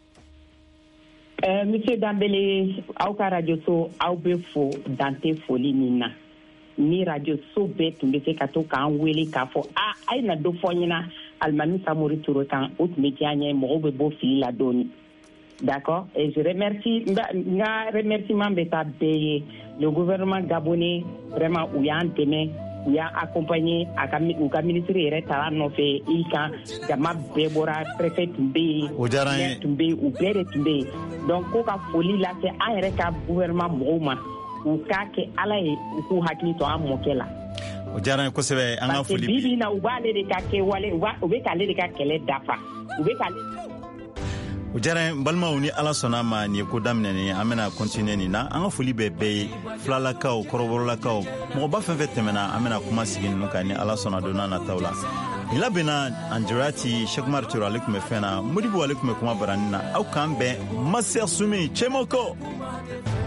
Monsieur Dambele aw ka radio so aw bɛ fo dante foli min na ni radio so bɛɛ tun bɛ se ka to k'an wele k'a fɔ a a ye na dɔ fɔ n ɲɛna alimami Samori Ture kan o tun bɛ diya n ye mɔgɔw bɛ bɔ fili la dɔɔni. D'accord, et je remercie, nga remerciement bɛ taa bɛɛ ye le gouvernement gabonais vraiment u y'an dɛmɛ u y'a accompagné a ka u ka ministre yɛrɛ taara nɔfɛ i kan jama bɛɛ bɔra préfet tun bɛ yen maire tun bɛ yen u bɛɛ de tun bɛ yen donc ko ka foli lase an yɛrɛ ka gouvernement mɔgɔw ma u k'a kɛ ala ye u k'u hakili to an mɔkɛ la. O diyara n ye kosɛbɛ an ka foli bi. Parce que bi bi in na u b'ale de ka kɛ wale u bɛ k'ale de ka kɛlɛ dafa u bɛ k'ale. O diyara n balimaw ni ala sɔnna ma nin ye ko daminɛnen an bɛna continuer nin na an ka foli bɛɛ bɛɛ ye filalakaw kɔrɔbɔrɔlakaw mɔgɔba fɛn fɛn tɛmɛna an bɛna kuma sigi ninnu kan ni ala sɔnna don n'a nataw la. Nin labɛnna Andirati Cheick Ture ale tun bɛ fɛn na Modibo ale tun bɛ kuma baranin na aw k'an bɛn Master Sumi Cɛmɔkɔ.